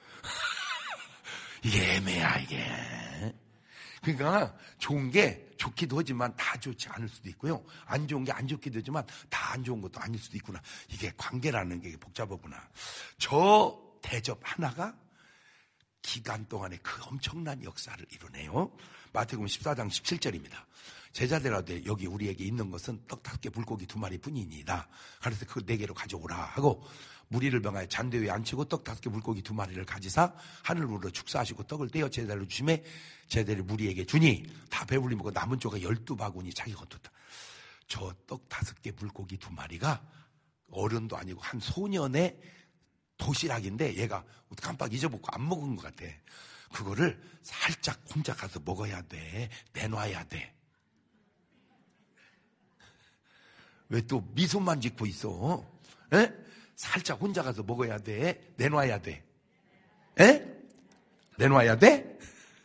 Speaker 4: 이게 애매야, 이게. 그러니까 좋은 게 좋기도 하지만 다 좋지 않을 수도 있고요. 안 좋은 게 안 좋기도 하지만 다 안 좋은 것도 아닐 수도 있구나. 이게 관계라는 게 복잡하구나. 저 대접 하나가 기간 동안에 그 엄청난 역사를 이루네요. 마태복음 14장 17절입니다. 제자들한테 여기 우리에게 있는 것은 떡 5개 물고기 2마리 뿐이니이다. 그래서 그 4개로 가져오라 하고 무리를 명하여 잔대 위에 앉히고 떡 5개 물고기 2마리를 가지사 하늘으로 축사하시고 떡을 떼어 제자를 주심에 제자들이 무리에게 주니 다 배불리 먹고 남은 조각 12바구니 자기가 얹었다. 저 떡 5개 물고기 2마리가 어른도 아니고 한 소년의 도시락인데 얘가 깜빡 잊어먹고 안 먹은 것 같아. 그거를 살짝 혼자 가서 먹어야 돼. 내놔야 돼. 왜 또 미소만 짓고 있어? 에? 살짝 혼자 가서 먹어야 돼. 내놔야 돼. 에? 내놔야 돼?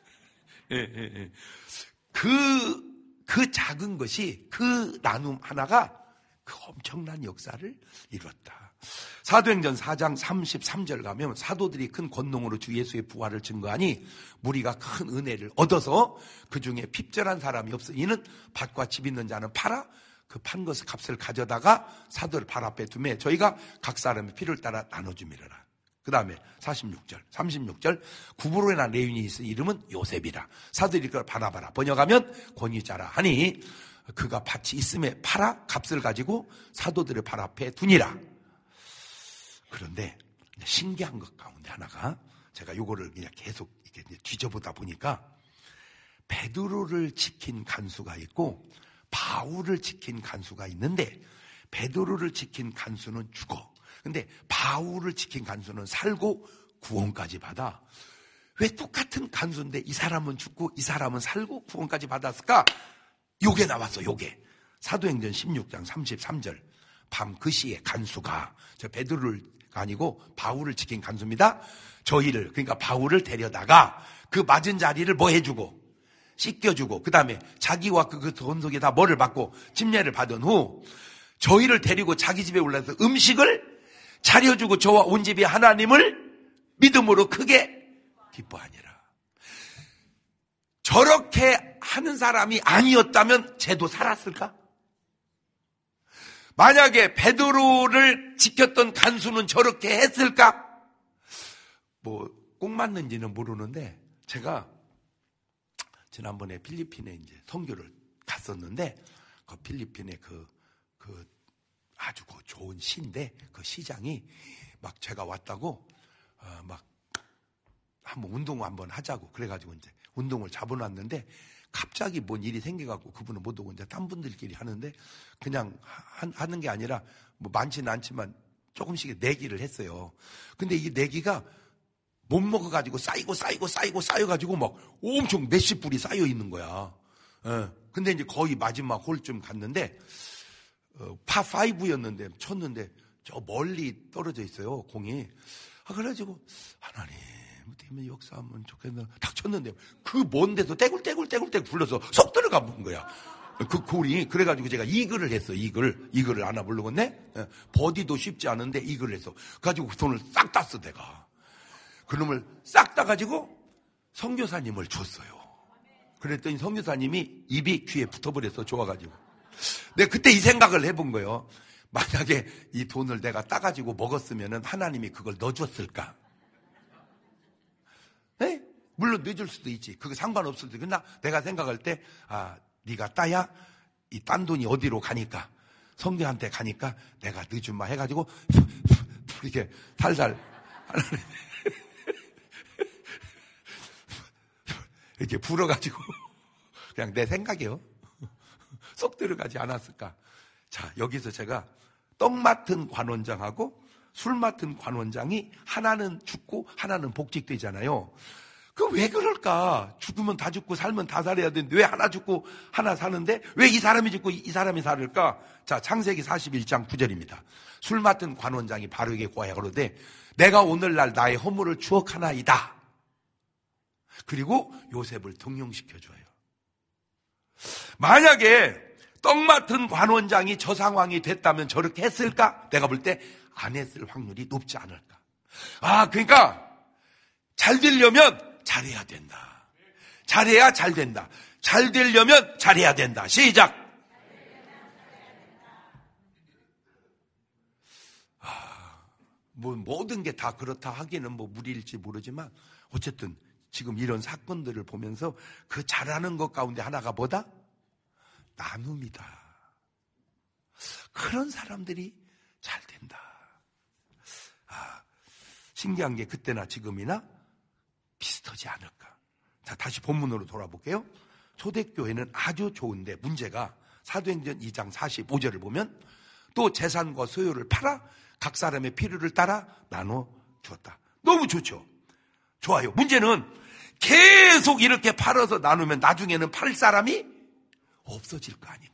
Speaker 4: 그 작은 것이 그 나눔 하나가 그 엄청난 역사를 이뤘다. 사도행전 4장 33절 가면 사도들이 큰 권능으로 주 예수의 부활을 증거하니 무리가 큰 은혜를 얻어서 그 중에 핍절한 사람이 없으니는 밭과 집 있는 자는 팔아 그 판 것의 값을 가져다가 사도를 발 앞에 두매 저희가 각 사람의 필요를 따라 나눠주미르라. 그 다음에 36절 구브로나 레윈이 있어 이름은 요셉이라. 사도들이 그걸 바나바라 번역하면 권위자라 하니 그가 밭이 있음에 팔아 값을 가지고 사도들의 발 앞에 두니라. 그런데 신기한 것 가운데 하나가 제가 요거를 그냥 계속 이렇게 뒤져보다 보니까 베드로를 지킨 간수가 있고 바울을 지킨 간수가 있는데 베드로를 지킨 간수는 죽어. 근데 바울을 지킨 간수는 살고 구원까지 받아. 왜 똑같은 간수인데 이 사람은 죽고 이 사람은 살고 구원까지 받았을까? 요게 나왔어. 요게 사도행전 16장 33절 밤 그 시에 간수가 저 베드로를 아니고 바울을 지킨 간수입니다. 저희를 그러니까 바울을 데려다가 그 맞은 자리를 뭐 해주고 씻겨주고 그 다음에 자기와 그 돈 속에 다 뭐를 받고 침례를 받은 후 저희를 데리고 자기 집에 올라서 음식을 차려주고 저와 온 집이 하나님을 믿음으로 크게 기뻐하니라. 저렇게 하는 사람이 아니었다면 쟤도 살았을까? 만약에 베드로를 지켰던 간수는 저렇게 했을까? 뭐 꼭 맞는지는 모르는데 제가 지난번에 필리핀에 이제 선교를 갔었는데 그 필리핀에 그 아주 그 좋은 시인데 그 시장이 막 제가 왔다고 막 한번 운동 한번 하자고 그래가지고 이제 운동을 잡아놨는데 갑자기 뭔 일이 생겨갖고 그분은 못 오고 이제 딴 분들끼리 하는데 그냥 하는 게 아니라 뭐 많지는 않지만 조금씩 내기를 했어요. 근데 이 내기가 못 먹어가지고 쌓여가지고 막 엄청 몇십 불이 쌓여 있는 거야. 근데 이제 거의 마지막 홀쯤 갔는데 파5였는데 쳤는데 저 멀리 떨어져 있어요 공이. 그래가지고 하나님 때문에 역사하면 좋겠나 딱 쳤는데 그 먼 데서 떼굴 불러서 쏙 들어가 본 거야. 그 골이. 그래가지고 제가 이글을 했어. 이글을 안 해보려겠네. 버디도 쉽지 않은데 이글을 했어. 그래가지고 그 돈을 싹 땄어 내가. 그놈을 싹 따가지고 선교사님을 줬어요. 그랬더니 선교사님이 입이 귀에 붙어버렸어. 좋아가지고. 내가 그때 이 생각을 해본 거예요. 만약에 이 돈을 내가 따가지고 먹었으면 하나님이 그걸 넣어줬을까? 에? 물론 넣어줄 수도 있지. 그거 상관없을 수도 있지. 그러나 내가 생각할 때 네가 따야 이 딴 돈이 어디로 가니까 성교한테 가니까 내가 넣어준마 해가지고 이렇게 살살 이렇게 불어가지고 그냥 내 생각이요. 쏙 들어가지 않았을까. 자, 여기서 제가 떡 맡은 관원장하고 술 맡은 관원장이 하나는 죽고 하나는 복직되잖아요. 그 왜 그럴까? 죽으면 다 죽고 살면 다 살아야 되는데 왜 하나 죽고 하나 사는데 왜 이 사람이 죽고 이 사람이 살을까? 자, 창세기 41장 9절입니다. 술 맡은 관원장이 바로에게 고하여 가로되 내가 오늘날 나의 허물을 추억하나이다. 그리고 요셉을 등용시켜줘요. 만약에 떡 맡은 관원장이 저 상황이 됐다면 저렇게 했을까? 내가 볼 때 안 했을 확률이 높지 않을까. 그러니까 잘 되려면 잘해야 된다. 잘해야 잘 된다. 잘 되려면 잘해야 된다. 시작. 뭐 모든 게 다 그렇다 하기는 뭐 무리일지 모르지만 어쨌든 지금 이런 사건들을 보면서 그 잘하는 것 가운데 하나가 뭐다? 나눔이다. 그런 사람들이 잘 된다. 신기한 게 그때나 지금이나 비슷하지 않을까. 자, 다시 본문으로 돌아볼게요. 초대교회는 아주 좋은데 문제가 사도행전 2장 45절을 보면 또 재산과 소유를 팔아 각 사람의 필요를 따라 나눠 주었다. 너무 좋죠. 좋아요. 문제는 계속 이렇게 팔아서 나누면 나중에는 팔 사람이 없어질 거 아닌가.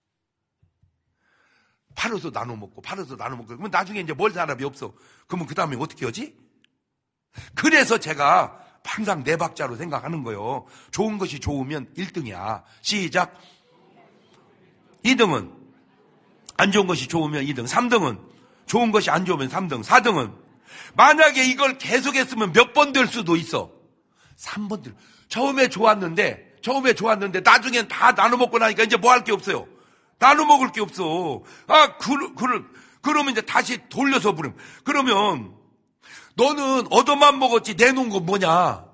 Speaker 4: 팔아서 나눠 먹고 그러면 나중에 이제 뭘 사람이 없어. 그러면 그 다음에 어떻게 하지? 그래서 제가 항상 네 박자로 생각하는 거예요. 좋은 것이 좋으면 1등이야. 시작. 2등은 안 좋은 것이 좋으면 2등. 3등은 좋은 것이 안 좋으면 3등. 4등은 만약에 이걸 계속했으면 몇 번 될 수도 있어. 3번 될. 처음에 좋았는데 나중엔 다 나눠 먹고 나니까 이제 뭐 할 게 없어요. 나눠 먹을 게 없어. 그러면 이제 다시 돌려서 부르면. 그러면 너는 얻어만 먹었지 내놓은 건 뭐냐?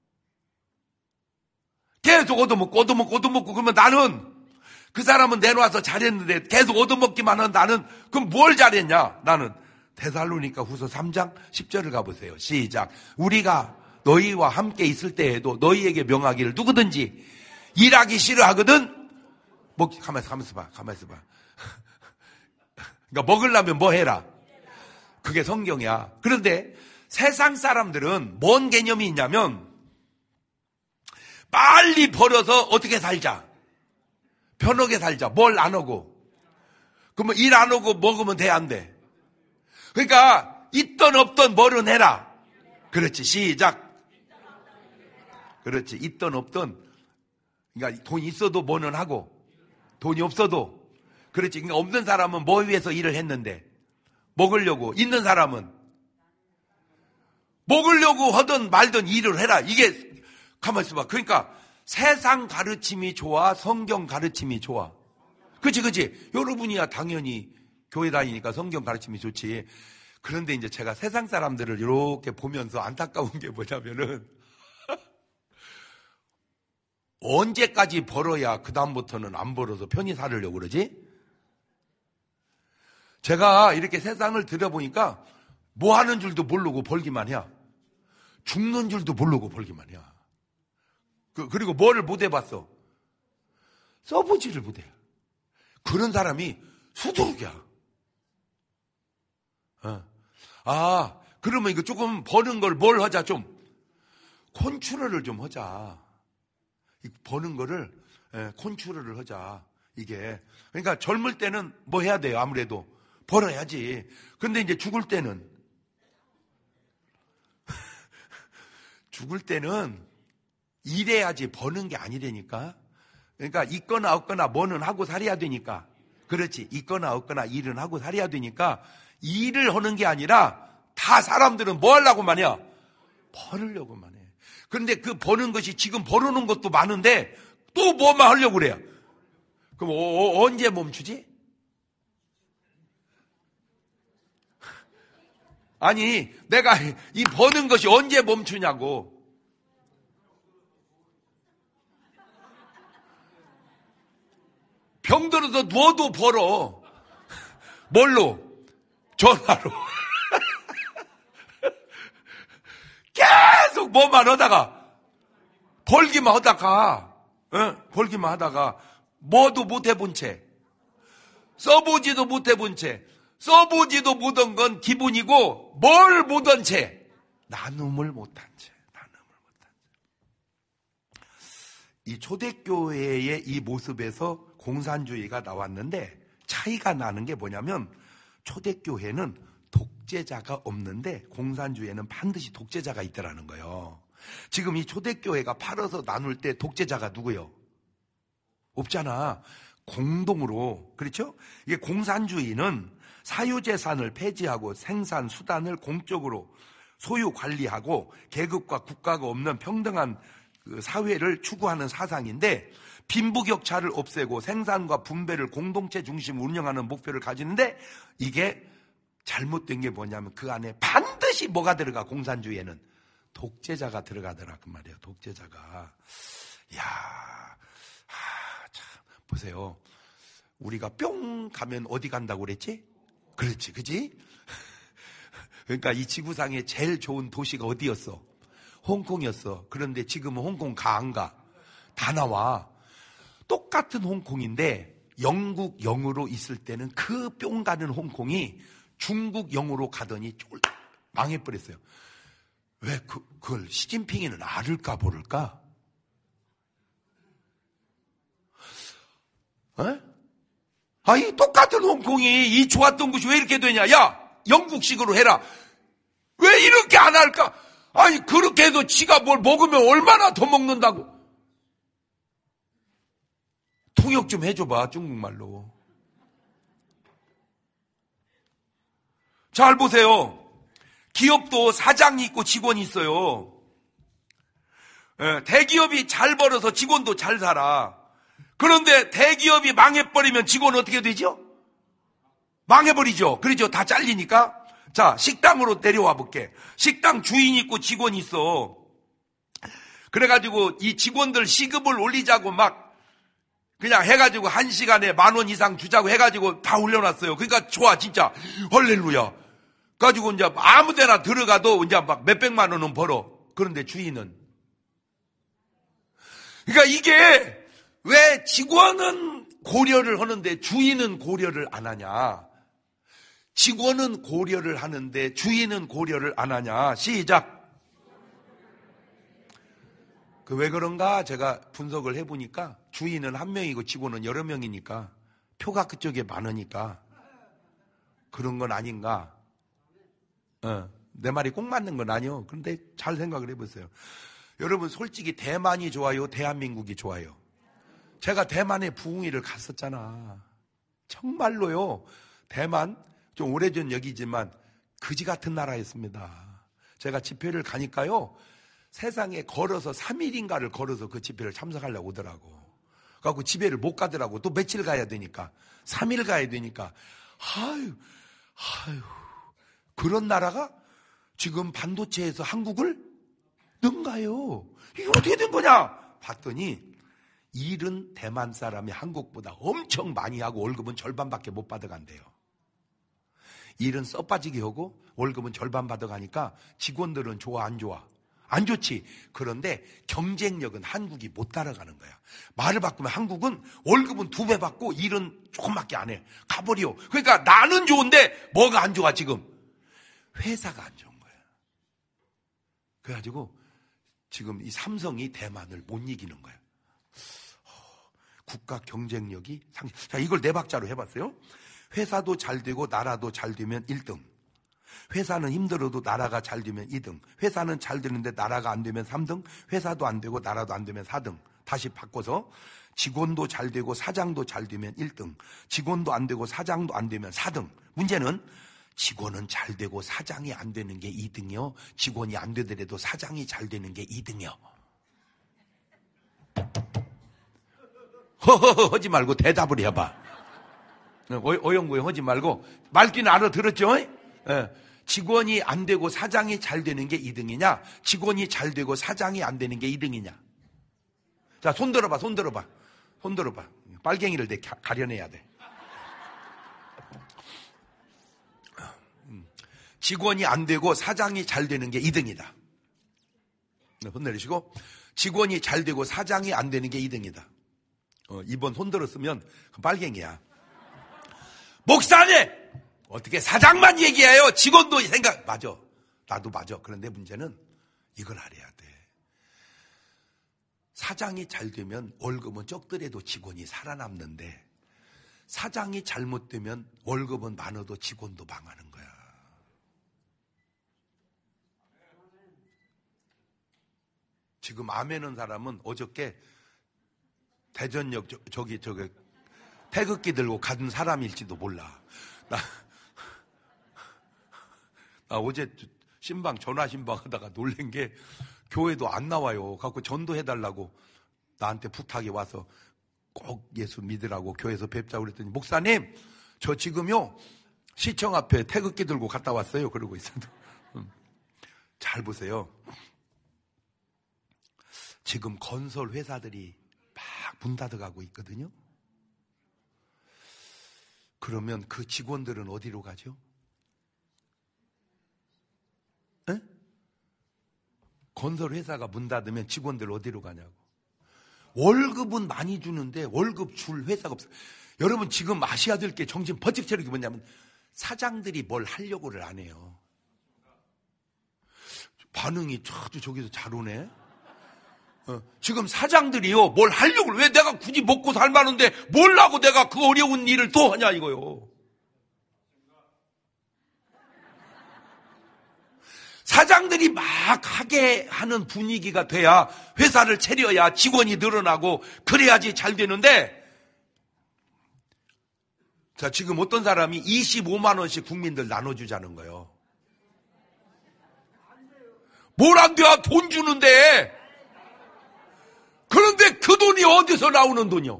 Speaker 4: 계속 얻어먹고 그러면 나는 그 사람은 내놓아서 잘했는데 계속 얻어먹기만 한 나는 그럼 뭘 잘했냐? 나는 데살로니가 후서 3장 10절을 가보세요. 시작. 우리가 너희와 함께 있을 때에도 너희에게 명하기를 누구든지 일하기 싫어하거든. 가만있어 봐. 그러니까 먹으려면 뭐 해라. 그게 성경이야. 그런데 세상 사람들은 뭔 개념이 있냐면 빨리 벌어서 어떻게 살자. 편하게 살자. 뭘 안 하고. 그러면 일 안 하고 먹으면 돼, 안 돼? 그러니까 있던 없던 뭐는 해라. 그렇지. 시작. 그렇지. 있던 없던. 그러니까 돈이 있어도 뭐는 하고 돈이 없어도. 그렇지. 그러니까 없는 사람은 뭐 위해서 일을 했는데 먹으려고. 있는 사람은 먹으려고 하든 말든 일을 해라. 이게 가만히 있어봐. 그러니까 세상 가르침이 좋아, 성경 가르침이 좋아. 그치. 여러분이야 당연히 교회 다니니까 성경 가르침이 좋지. 그런데 이제 제가 세상 사람들을 이렇게 보면서 안타까운 게 뭐냐면은 언제까지 벌어야 그 다음부터는 안 벌어서 편히 살으려고 그러지? 제가 이렇게 세상을 들여보니까 뭐 하는 줄도 모르고 벌기만 해야. 죽는 줄도 모르고 벌기만 해야. 그리고 뭐를 못 해봤어? 써보지를 못해. 그런 사람이 수두룩이야. 그러면 이거 조금 버는 걸 뭘 하자 좀. 컨트롤을 좀 하자. 버는 거를 컨트롤을 하자. 이게. 그러니까 젊을 때는 뭐 해야 돼요? 아무래도 벌어야지. 근데 이제 죽을 때는 일해야지 버는 게 아니라니까. 그러니까 있거나 없거나 뭐는 하고 살아야 되니까. 그렇지. 있거나 없거나 일은 하고 살아야 되니까 일을 하는 게 아니라 다 사람들은 뭐 하려고만 해요? 벌으려고만 해. 그런데 그 버는 것이 지금 벌어놓은 것도 많은데 또 뭐만 하려고 그래요? 그럼 언제 멈추지? 아니 내가 이 버는 것이 언제 멈추냐고. 병들어서 누워도 벌어. 뭘로? 전화로. 계속 뭐만 하다가 벌기만 하다가 뭐도 못 해본 채, 써보지도 못 해본 채, 써보지도 못한 건 기분이고 뭘 못한 채, 나눔을 못한 채. 이 초대교회의 이 모습에서 공산주의가 나왔는데 차이가 나는 게 뭐냐면 초대교회는 독재자가 없는데 공산주의에는 반드시 독재자가 있더라는 거예요. 지금 이 초대교회가 팔아서 나눌 때 독재자가 누구요? 없잖아. 공동으로. 그렇죠? 이게 공산주의는 사유재산을 폐지하고 생산 수단을 공적으로 소유 관리하고 계급과 국가가 없는 평등한 사회를 추구하는 사상인데 빈부격차를 없애고 생산과 분배를 공동체 중심으로 운영하는 목표를 가지는데 이게 잘못된 게 뭐냐면 그 안에 반드시 뭐가 들어가? 공산주의에는 독재자가 들어가더라 그 말이에요. 독재자가. 참 보세요. 우리가 뿅 가면 어디 간다고 그랬지? 그렇지, 그지? 그러니까 이 지구상에 제일 좋은 도시가 어디였어? 홍콩이었어. 그런데 지금은 홍콩 안 가? 다 나와. 똑같은 홍콩인데 영국 영으로 있을 때는 그 뿅 가는 홍콩이 중국 영으로 가더니 망해버렸어요. 왜 그걸 시진핑이는 알을까 모를까? 이 똑같은 홍콩이 이 좋았던 곳이 왜 이렇게 되냐? 야, 영국식으로 해라. 왜 이렇게 안 할까? 아니, 그렇게 해도 지가 뭘 먹으면 얼마나 더 먹는다고. 통역 좀 해줘봐, 중국말로. 잘 보세요. 기업도 사장이 있고 직원이 있어요. 대기업이 잘 벌어서 직원도 잘 살아. 그런데 대기업이 망해버리면 직원은 어떻게 되죠? 망해버리죠. 그러죠. 다 잘리니까. 자, 식당으로 내려와 볼게. 식당 주인 있고 직원이 있어. 그래가지고 이 직원들 시급을 올리자고 막 그냥 해가지고 1시간에 10,000원 이상 주자고 해가지고 다 올려놨어요. 그러니까 좋아, 진짜. 할렐루야. 가지고 이제 아무 데나 들어가도 이제 막 몇백만 원은 벌어. 그런데 주인은. 그러니까 이게 왜 직원은 고려를 하는데 주인은 고려를 안 하냐? 직원은 고려를 하는데 주인은 고려를 안 하냐? 시작. 왜 그런가 제가 분석을 해보니까 주인은 한 명이고 직원은 여러 명이니까 표가 그쪽에 많으니까 그런 건 아닌가? 내 말이 꼭 맞는 건 아니요. 그런데 잘 생각을 해보세요. 여러분 솔직히 대만이 좋아요? 대한민국이 좋아요? 제가 대만에 부흥회를 갔었잖아. 정말로요. 대만 좀 오래전 얘기지만 그지 같은 나라였습니다. 제가 집회를 가니까요. 세상에 걸어서 3일인가를 걸어서 그 집회를 참석하려고 오더라고. 그래갖고 집회를 못 가더라고. 또 며칠 가야 되니까. 3일 가야 되니까. 아유. 그런 나라가 지금 반도체에서 한국을 능가요. 이게 어떻게 된 거냐? 봤더니 일은 대만 사람이 한국보다 엄청 많이 하고 월급은 절반밖에 못 받아간대요. 일은 써 빠지게 하고 월급은 절반 받아가니까 직원들은 좋아 안 좋아? 안 좋지. 그런데 경쟁력은 한국이 못 따라가는 거야. 말을 바꾸면 한국은 월급은 2배 받고 일은 조금밖에 안 해. 가버려. 그러니까 나는 좋은데 뭐가 안 좋아 지금? 회사가 안 좋은 거야. 그래가지고 지금 이 삼성이 대만을 못 이기는 거야. 국가 경쟁력이 자, 이걸 4박자로 해봤어요. 회사도 잘 되고 나라도 잘 되면 1등. 회사는 힘들어도 나라가 잘 되면 2등. 회사는 잘 되는데 나라가 안 되면 3등. 회사도 안 되고 나라도 안 되면 4등. 다시 바꿔서 직원도 잘 되고 사장도 잘 되면 1등. 직원도 안 되고 사장도 안 되면 4등. 문제는 직원은 잘 되고 사장이 안 되는 게 2등이요. 직원이 안 되더라도 사장이 잘 되는 게 2등이요. 허허허 하지 말고 대답을 해봐. 어영구영 하지 말고 말귀는 알아들었죠? 직원이 안 되고 사장이 잘 되는 게 2등이냐? 직원이 잘 되고 사장이 안 되는 게 2등이냐? 자, 손 들어봐. 빨갱이를 내 가려내야 돼. 직원이 안 되고 사장이 잘 되는 게 2등이다. 손 내리시고 직원이 잘 되고 사장이 안 되는 게 2등이다. 2번 손 들었으면 빨갱이야. 목사님! 어떻게 사장만 얘기해요? 직원도 맞아. 나도 맞아. 그런데 문제는 이걸 알아야 돼. 사장이 잘 되면 월급은 적더라도 직원이 살아남는데 사장이 잘못되면 월급은 많아도 직원도 망하는 거야. 지금 아멘한 사람은 어저께 대전역 저기 태극기 들고 간 사람일지도 몰라. 나 어제 전화 신방 하다가 놀란 게 교회도 안 나와요. 갖고 전도해달라고 나한테 부탁이 와서 꼭 예수 믿으라고 교회에서 뵙자고 그랬더니 목사님 저 지금요 시청 앞에 태극기 들고 갔다 왔어요. 그러고 있어도 잘 보세요. 지금 건설 회사들이 막 문 닫아가고 있거든요. 그러면 그 직원들은 어디로 가죠? 에? 건설 회사가 문 닫으면 직원들 어디로 가냐고. 월급은 많이 주는데 월급 줄 회사가 없어요. 여러분 지금 아셔야 될 게 정신 번쩍 차리는 게 뭐냐면 사장들이 뭘 하려고를 안 해요. 반응이 저기서 잘 오네. 지금 사장들이요 뭘 하려고, 왜 내가 굳이 먹고 살만한데 뭘 하고 내가 그 어려운 일을 또 하냐 이거요. 사장들이 막 하게 하는 분위기가 돼야 회사를 차려야 직원이 늘어나고 그래야지 잘 되는데, 자 지금 어떤 사람이 25만 원씩 국민들 나눠주자는 거예요. 뭘 안 돼야 돈 주는데. 그런데 그 돈이 어디서 나오는 돈이요?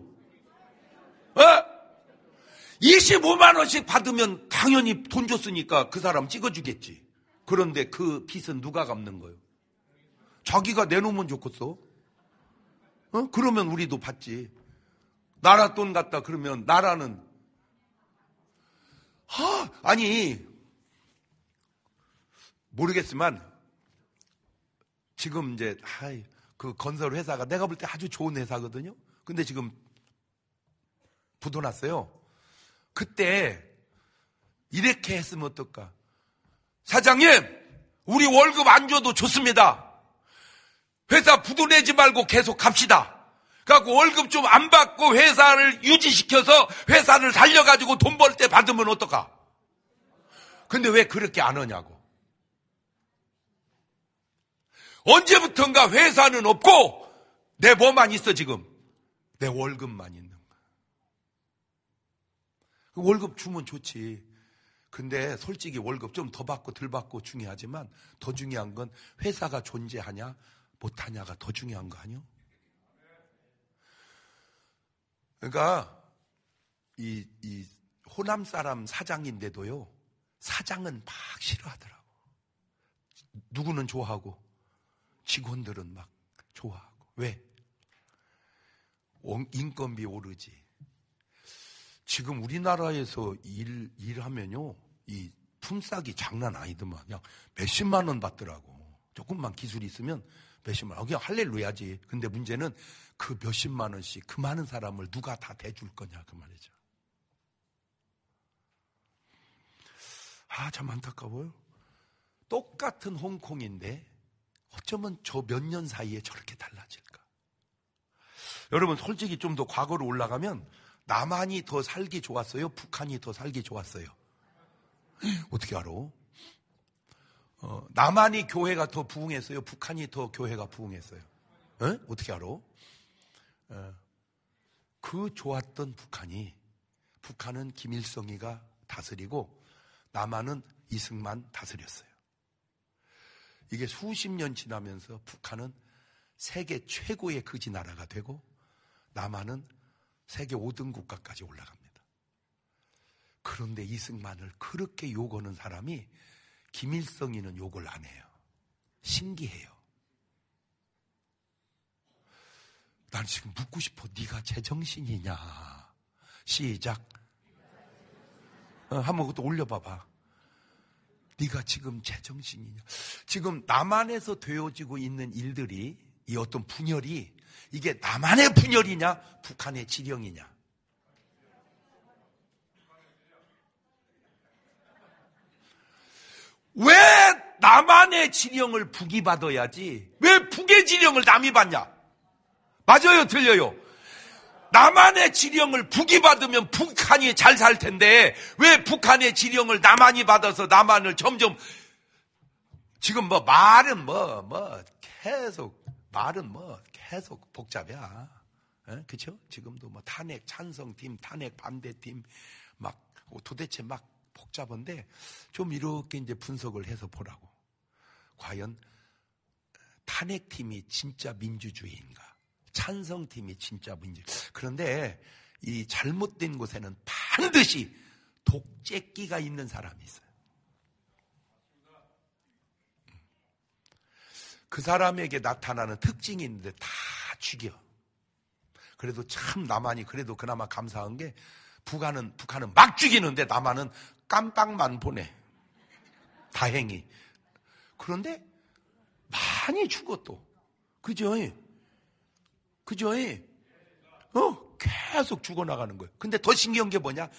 Speaker 4: 25만 원씩 받으면 당연히 돈 줬으니까 그 사람 찍어주겠지. 그런데 그 빚은 누가 갚는 거예요? 자기가 내놓으면 좋겠어. 그러면 우리도 받지. 나라 돈 갖다 그러면 나라는 아니 모르겠지만 지금 이제 그 건설 회사가 내가 볼 때 아주 좋은 회사거든요. 근데 지금 부도났어요. 그때 이렇게 했으면 어떨까? 사장님, 우리 월급 안 줘도 좋습니다. 회사 부도내지 말고 계속 갑시다. 그래갖고 월급 좀 안 받고 회사를 유지시켜서 회사를 살려가지고 돈 벌 때 받으면 어떨까? 근데 왜 그렇게 안 하냐고. 언제부턴가 회사는 없고 내 뭐만 있어 지금? 내 월급만 있는 거야. 월급 주면 좋지. 근데 솔직히 월급 좀 더 받고 덜 받고 중요하지만 더 중요한 건 회사가 존재하냐 못하냐가 더 중요한 거 아니요? 그러니까 이 호남 사람 사장인데도요, 사장은 막 싫어하더라고. 누구는 좋아하고 직원들은 막 좋아하고. 왜? 인건비 오르지. 지금 우리나라에서 일하면요, 이 품삯이 장난 아니더만. 그냥 몇십만 원 받더라고. 조금만 기술이 있으면 몇십만 원. 그냥 할렐루야지. 근데 문제는 그 몇십만 원씩 그 많은 사람을 누가 다 대줄 거냐 그 말이죠. 참 안타까워요. 똑같은 홍콩인데 어쩌면 저 몇 년 사이에 저렇게 달라질까? 여러분 솔직히 좀 더 과거로 올라가면 남한이 더 살기 좋았어요? 북한이 더 살기 좋았어요? 어떻게 알아? 남한이 교회가 더 부흥했어요? 북한이 더 교회가 부흥했어요? 어떻게 알아? 그 좋았던 북한은 김일성이가 다스리고 남한은 이승만 다스렸어요. 이게 수십 년 지나면서 북한은 세계 최고의 거지 나라가 되고 남한은 세계 5등 국가까지 올라갑니다. 그런데 이승만을 그렇게 욕하는 사람이 김일성이는 욕을 안 해요. 신기해요. 난 지금 묻고 싶어. 네가 제정신이냐? 시작. 한번 그것도 올려봐봐. 네가 지금 제정신이냐? 지금 남한에서 되어지고 있는 일들이, 이 어떤 분열이, 이게 남한의 분열이냐 북한의 지령이냐? 왜 남한의 지령을 북이 받아야지 왜 북의 지령을 남이 받냐? 맞아요 틀려요? 남한의 지령을 북이 받으면 북한이 잘 살 텐데 왜 북한의 지령을 남한이 받아서 남한을 점점, 지금 말은 계속 복잡이야. 그렇죠? 지금도 탄핵 찬성팀, 탄핵 반대팀 도대체 복잡한데 좀 이렇게 이제 분석을 해서 보라고. 과연 탄핵팀이 진짜 민주주의인가? 찬성팀이 진짜 민주주의. 그런데 이 잘못된 곳에는 반드시 독재끼가 있는 사람이 있어요. 그 사람에게 나타나는 특징이 있는데 다 죽여. 그래도 참 남한이 그래도 그나마 감사한 게 북한은 막 죽이는데 남한은 깜빡만 보내. 다행히. 그런데 많이 죽어 또. 그죠? 그죠? 계속 죽어나가는 거예요. 근데 더 신기한 게 뭐냐?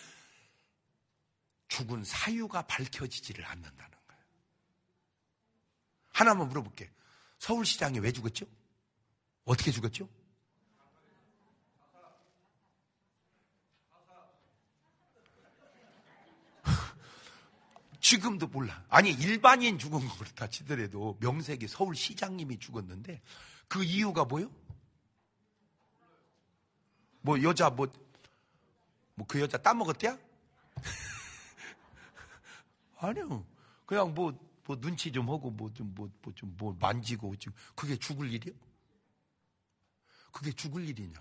Speaker 4: 죽은 사유가 밝혀지지를 않는다는 거예요. 하나만 물어볼게. 서울시장이 왜 죽었죠? 어떻게 죽었죠? 지금도 몰라. 아니 일반인 죽은 거 그렇다 치더라도 명색이 서울시장님이 죽었는데 그 이유가 뭐요? 뭐 여자 그 여자 따먹었대야? 아니요. 그냥 뭐 눈치 좀 하고 뭐 만지고 지금 그게 죽을 일이요? 그게 죽을 일이냐고.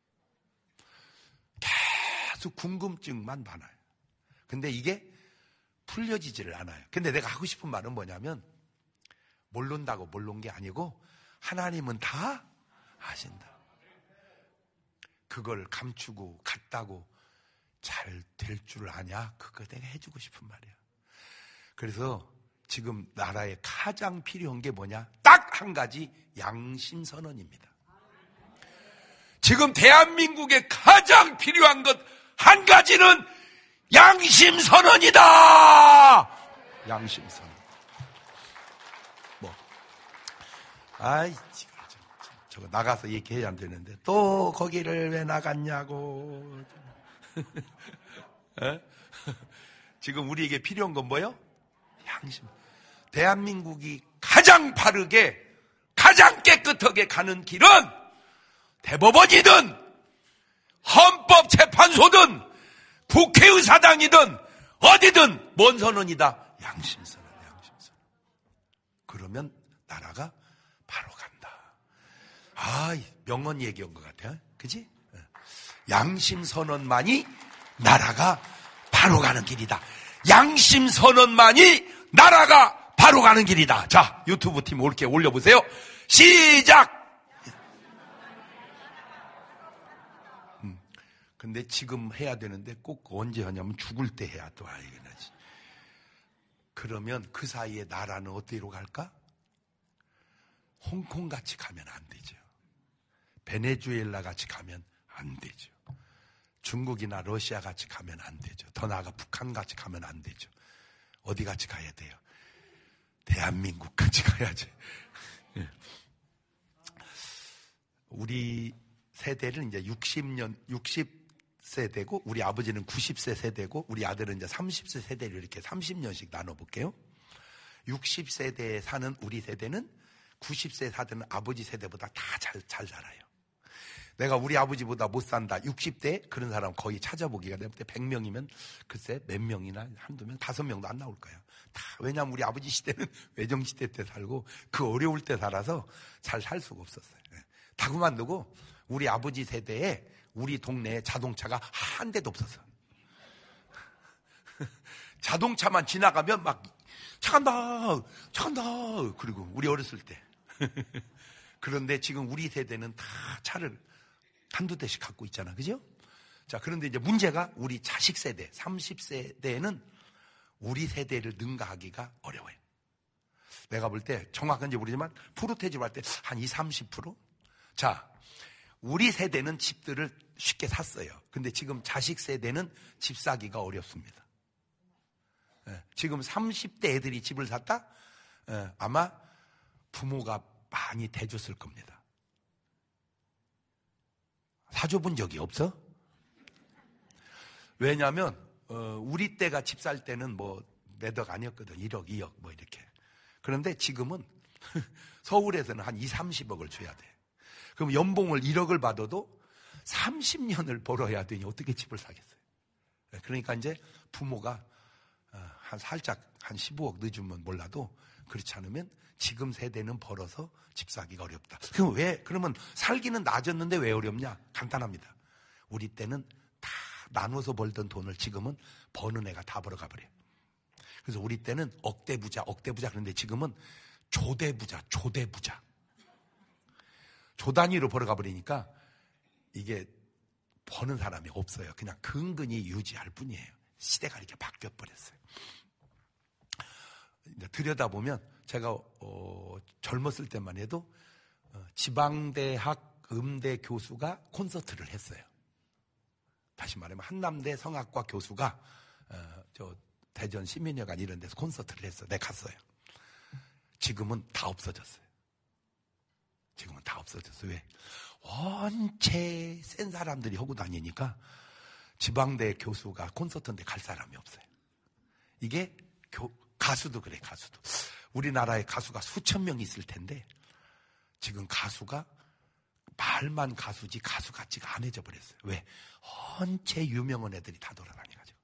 Speaker 4: 계속 궁금증만 많아요. 근데 이게 풀려지지를 않아요. 근데 내가 하고 싶은 말은 뭐냐면 모른다고 모른 게 아니고 하나님은 다 아신다. 그걸 감추고 갔다고 잘 될 줄 아냐? 그거 내가 해주고 싶은 말이야. 그래서 지금 나라에 가장 필요한 게 뭐냐? 딱 한 가지, 양심선언입니다. 지금 대한민국에 가장 필요한 것 한 가지는 양심선언이다! 양심선언. 저거 나가서 얘기해야 안 되는데, 또 거기를 왜 나갔냐고. 지금 우리에게 필요한 건 뭐예요? 양심. 대한민국이 가장 바르게, 가장 깨끗하게 가는 길은 대법원이든, 헌법재판소든, 국회의사당이든, 어디든, 뭔 선언이다? 양심선언, 양심선언. 그러면 나라가 바로 간다. 명언 얘기한 것 같아요. 그지? 양심선언만이 나라가 바로 가는 길이다. 양심선언만이 나라가 바로 가는 길이다. 자, 유튜브 팀 이렇게 올려보세요. 시작! 근데 지금 해야 되는데 꼭 언제 하냐면 죽을 때 해야 또 알겠지. 그러면 그 사이에 나라는 어디로 갈까? 홍콩 같이 가면 안 되죠. 베네수엘라 같이 가면 안 되죠. 중국이나 러시아 같이 가면 안 되죠. 더 나아가 북한 같이 가면 안 되죠. 어디 같이 가야 돼요? 대한민국 같이 가야지. 우리 세대를 이제 60세대고 우리 아버지는 90세 세대고 우리 아들은 이제 30세 세대를 이렇게 30년씩 나눠볼게요. 60세대에 사는 우리 세대는 90세 사는 아버지 세대보다 다 잘 살아요. 내가 우리 아버지보다 못 산다 60대 그런 사람 거의 찾아보기가 내가 볼 때 100명이면 글쎄 몇 명이나 한두 명 5명도 안 나올 거야. 다 왜냐하면 우리 아버지 시대는 외정시대 때 살고 그 어려울 때 살아서 잘 살 수가 없었어요. 다 그만두고 우리 아버지 세대에 우리 동네에 자동차가 한 대도 없었어. 자동차만 지나가면 막 차 간다 그리고 우리 어렸을 때 그런데 지금 우리 세대는 다 차를 한두 대씩 갖고 있잖아. 그죠? 자, 그런데 이제 문제가 우리 자식 세대 30세대에는 우리 세대를 능가하기가 어려워요. 내가 볼 때 정확한지 모르지만 프로테집을 할 때 한 20-30%? 자, 우리 세대는 집들을 쉽게 샀어요. 근데 지금 자식 세대는 집 사기가 어렵습니다. 지금 30대 애들이 집을 샀다? 아마 부모가 많이 대줬을 겁니다. 사줘본 적이 없어? 왜냐하면 우리 때가 집 살 때는 뭐 몇억 아니었거든. 1억, 2억 뭐 이렇게. 그런데 지금은 서울에서는 한 20-30억을 줘야 돼. 그럼 연봉을 1억을 받아도 30년을 벌어야 되니 어떻게 집을 사겠어요? 그러니까 이제 부모가 한 살짝 한 15억 늦으면 몰라도 그렇지 않으면 지금 세대는 벌어서 집 사기가 어렵다. 그럼 왜? 그러면 살기는 낮았는데 왜 어렵냐? 간단합니다. 우리 때는 다 나눠서 벌던 돈을 지금은 버는 애가 다 벌어가 버려요. 그래서 우리 때는 억대 부자 그런데 지금은 조대부자. 조 단위로 벌어가 버리니까 이게 버는 사람이 없어요. 그냥 근근히 유지할 뿐이에요. 시대가 이렇게 바뀌어 버렸어요. 들여다보면 제가 젊었을 때만 해도 지방대학 음대 교수가 콘서트를 했어요. 다시 말하면 한남대 성악과 교수가 저 대전 시민회관 이런 데서 콘서트를 했어요. 내가 갔어요. 지금은 다 없어졌어요. 왜? 원체 센 사람들이 하고 다니니까 지방대 교수가 콘서트인데 갈 사람이 없어요. 이게 가수도 그래. 가수도 우리나라에 가수가 수천 명 있을 텐데 지금 가수가 말만 가수지 가수 같지가 않아져 버렸어요. 왜? 원체 유명한 애들이 다 돌아다녀가지고.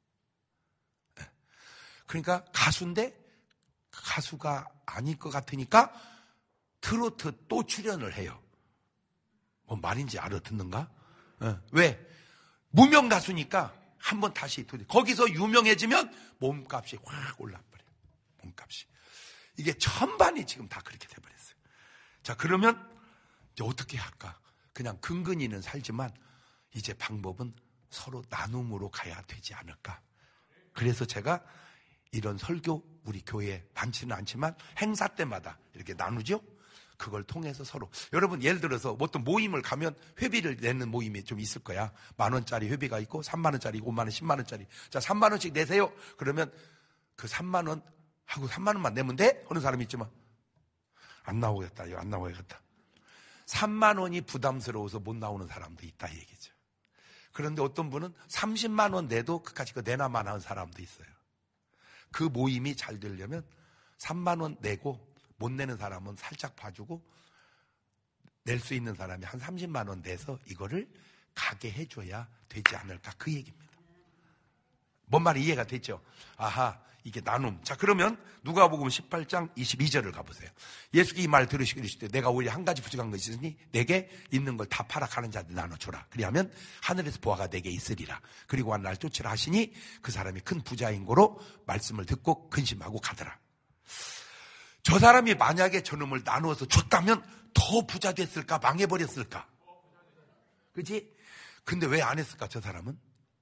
Speaker 4: 그러니까 가수인데 가수가 아닐 것 같으니까 트로트 또 출연을 해요. 뭐 말인지 알아듣는가? 왜? 무명 가수니까 한번 다시 거기서 유명해지면 몸값이 확 올라버려요. 몸값이. 이게 전반이 지금 다 그렇게 돼버렸어요. 자, 그러면 이제 어떻게 할까? 그냥 근근히는 살지만 이제 방법은 서로 나눔으로 가야 되지 않을까? 그래서 제가 이런 설교 우리 교회에 많지는 않지만 행사 때마다 이렇게 나누죠? 그걸 통해서 서로. 여러분 예를 들어서 어떤 모임을 가면 회비를 내는 모임이 좀 있을 거야. 10,000원짜리 회비가 있고 30,000원짜리, 50,000원, 10만원짜리. 자, 30,000원씩 내세요. 그러면 그 30,000원 하고 30,000원만 내면 돼? 하는 사람이 있지만 안 나오겠다. 이거 안 나오겠다. 30,000원이 부담스러워서 못 나오는 사람도 있다 이 얘기죠. 그런데 어떤 분은 300,000원 내도 그까짓 거 내나만 하는 사람도 있어요. 그 모임이 잘 되려면 30,000원 내고 못 내는 사람은 살짝 봐주고 낼 수 있는 사람이 한 300,000원 내서 이거를 가게 해줘야 되지 않을까 그 얘기입니다. 뭔 말이 이해가 됐죠? 아하, 이게 나눔. 자, 그러면 누가복음 18장 22절을 가보세요. 예수께 이 말 들으시고 이르시되 내가 오히려 한 가지 부족한 것이 있으니 내게 있는 걸 다 팔아 가는 자들 나눠줘라. 그리하면 하늘에서 보화가 내게 있으리라. 그리고 날 쫓으라 하시니 그 사람이 큰 부자인 고로 말씀을 듣고 근심하고 가더라. 저 사람이 만약에 저놈을 나누어서 줬다면 더 부자 됐을까? 망해버렸을까? 그치? 근데 왜 안 했을까? 저 사람은?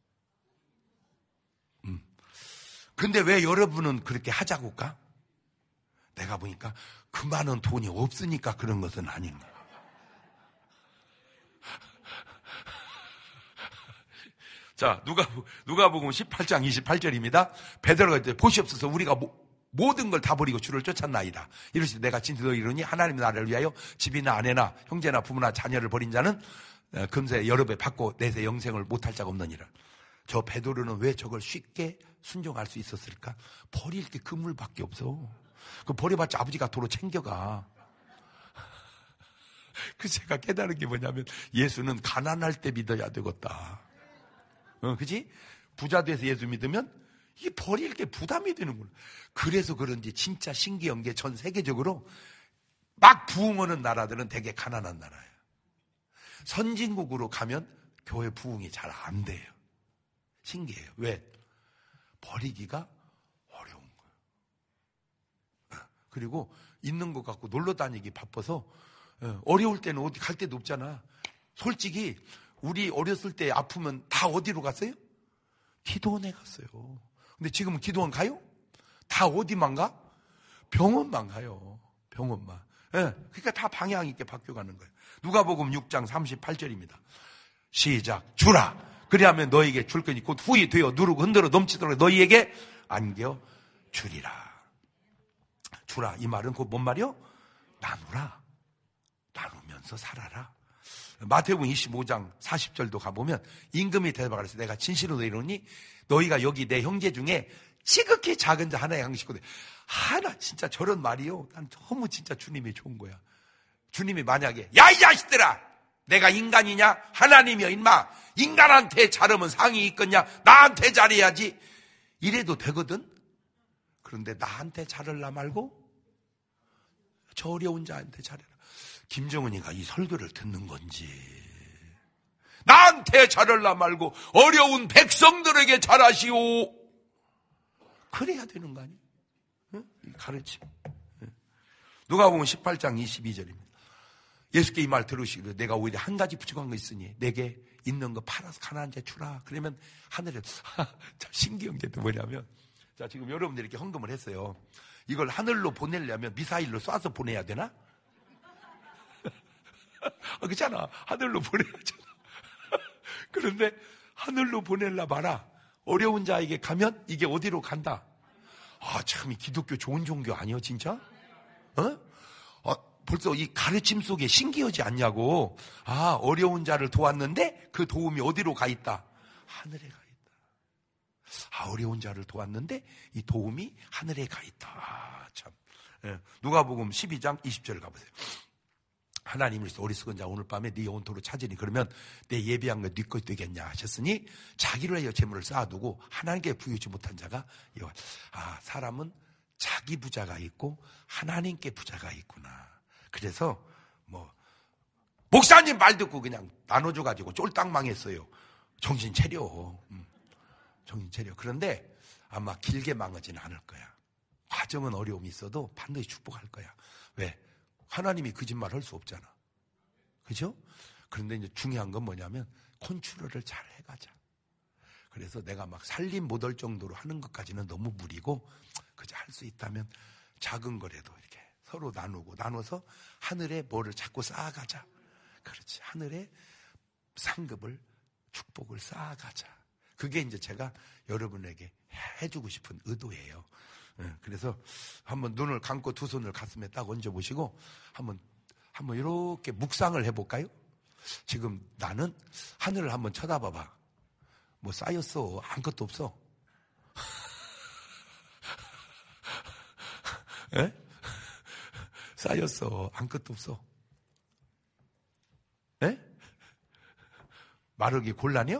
Speaker 4: 근데 왜 여러분은 그렇게 하자고 까? 내가 보니까 그 많은 돈이 없으니까 그런 것은 아닌가. 자, 누가복음 18장 28절입니다. 베드로가 이제 보시옵소서 우리가 모든 걸 다 버리고 주를 쫓았나이다. 이르시되 내가 진실로 이르니 하나님 나라를 위하여 집이나 아내나 형제나 부모나 자녀를 버린 자는 금세 여러 배 받고 내세 영생을 못할 자가 없느니라. 저 베드로는 왜 저걸 쉽게 순종할 수 있었을까? 버릴 게 그물밖에 없어. 그 버려봤자 아버지가 도로 챙겨가. 그 제가 깨달은 게 뭐냐면 예수는 가난할 때 믿어야 되겠다. 그치? 부자 돼서 예수 믿으면 이게 버릴 게 부담이 되는구나. 그래서 그런지 진짜 신기한 게 전 세계적으로 막 부흥하는 나라들은 되게 가난한 나라예요. 선진국으로 가면 교회 부흥이 잘 안 돼요. 신기해요. 왜? 버리기가 어려운 거예요. 그리고 있는 것 갖고 놀러 다니기 바빠서 어려울 때는 어디 갈 데도 없잖아. 솔직히 우리 어렸을 때 아프면 다 어디로 갔어요? 기도원에 갔어요. 근데 지금은 기도원 가요? 다 어디만 가? 병원만 가요. 병원만. 그러니까 다 방향 있게 바뀌어가는 거예요. 누가복음 6장 38절입니다. 시작. 주라. 그리하면 너에게 줄 거니 곧 후히 되어 누르고 흔들어 넘치도록 너희에게 안겨 주리라. 주라. 이 말은 곧 뭔 말이요? 나누라. 나누면서 살아라. 마태복음 25장 40절도 가보면 임금이 대답하라 해서 내가 진실로 이르노니 너희가 여기 내 형제 중에 지극히 작은 자 하나의 양식거든. 하나 진짜 저런 말이요. 난 너무 진짜 주님이 좋은 거야. 주님이 만약에 야 이 자식들아 내가 인간이냐 하나님이여 인마 인간한테 잘하면 상이 있겠냐 나한테 잘해야지 이래도 되거든. 그런데 나한테 잘하려 말고 저 어려운 자한테 잘해라. 김정은이가 이 설교를 듣는 건지 나한테 잘하려 말고 어려운 백성들에게 잘하시오. 그래야 되는 거 아니에요? 가르침. 누가복음 18장 22절입니다. 예수께 이 말 들으시기로 내가 오히려 한 가지 부족한 거 있으니 내게 있는 거 팔아서 가난한 자 주라. 그러면 하늘에 참 신기한 게 또 뭐냐면, 자, 지금 여러분들이 이렇게 헌금을 했어요. 이걸 하늘로 보내려면 미사일로 쏴서 보내야 되나? 그렇잖아. 하늘로 보내야잖아. 그런데 하늘로 보낼라 봐라. 어려운 자에게 가면 이게 어디로 간다. 아, 참, 이 기독교 좋은 종교 아니요, 진짜? 벌써 이 가르침 속에 신기하지 않냐고. 아, 어려운 자를 도왔는데 그 도움이 어디로 가 있다? 하늘에 가 있다. 아, 어려운 자를 도왔는데 이 도움이 하늘에 가 있다. 아, 참. 누가복음 12장 20절 가보세요. 하나님으로서 어리석은 자 오늘 밤에 네 영혼토로 찾으니 그러면 내 예비한 거 네 것 되겠냐 하셨으니 자기를 위하여 재물을 쌓아두고 하나님께 부여주지 못한 자가 사람은 자기 부자가 있고 하나님께 부자가 있구나. 그래서 목사님 말 듣고 그냥 나눠줘가지고 쫄딱 망했어요. 정신 차려. 정신 차려. 그런데 아마 길게 망하지는 않을 거야. 과정은 어려움이 있어도 반드시 축복할 거야. 왜? 하나님이 거짓말 할 수 없잖아. 그죠? 그런데 이제 중요한 건 뭐냐면 컨트롤을 잘 해가자. 그래서 내가 막 살림 못할 정도로 하는 것까지는 너무 무리고 그저 할 수 있다면 작은 거라도 이렇게 서로 나눠서 하늘에 뭐를 자꾸 쌓아가자. 그렇지. 하늘에 상급을, 축복을 쌓아가자. 그게 이제 제가 여러분에게 해주고 싶은 의도예요. 그래서 한번 눈을 감고 두 손을 가슴에 딱 얹어보시고 한번 이렇게 묵상을 해볼까요? 지금 나는 하늘을 한번 쳐다봐봐. 뭐 쌓였어? 아무것도 없어. 에? 쌓였어. 아무것도 없어. 에? 말하기 곤란해요?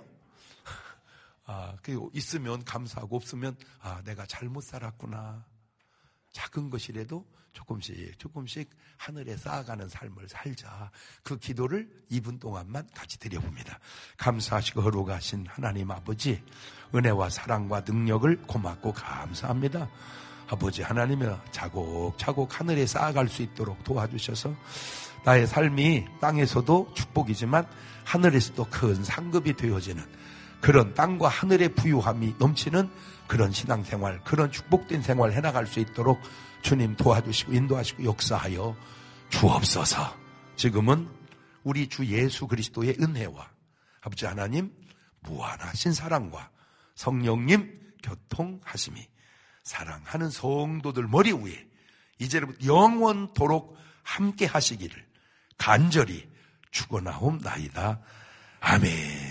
Speaker 4: 그 있으면 감사하고 없으면 내가 잘못 살았구나. 작은 것이라도 조금씩 하늘에 쌓아가는 삶을 살자. 그 기도를 2분 동안만 같이 드려봅니다. 감사하시고 거룩하신 하나님 아버지, 은혜와 사랑과 능력을 고맙고 감사합니다. 아버지 하나님이여, 차곡차곡 하늘에 쌓아갈 수 있도록 도와주셔서 나의 삶이 땅에서도 축복이지만 하늘에서도 큰 상급이 되어지는 그런 땅과 하늘의 부유함이 넘치는 그런 신앙생활, 그런 축복된 생활 해나갈 수 있도록 주님 도와주시고 인도하시고 역사하여 주옵소서. 지금은 우리 주 예수 그리스도의 은혜와 아버지 하나님 무한하신 사랑과 성령님 교통하심이 사랑하는 성도들 머리 위에 이제부터 영원토록 함께 하시기를 간절히 축원하옵나이다. 아멘.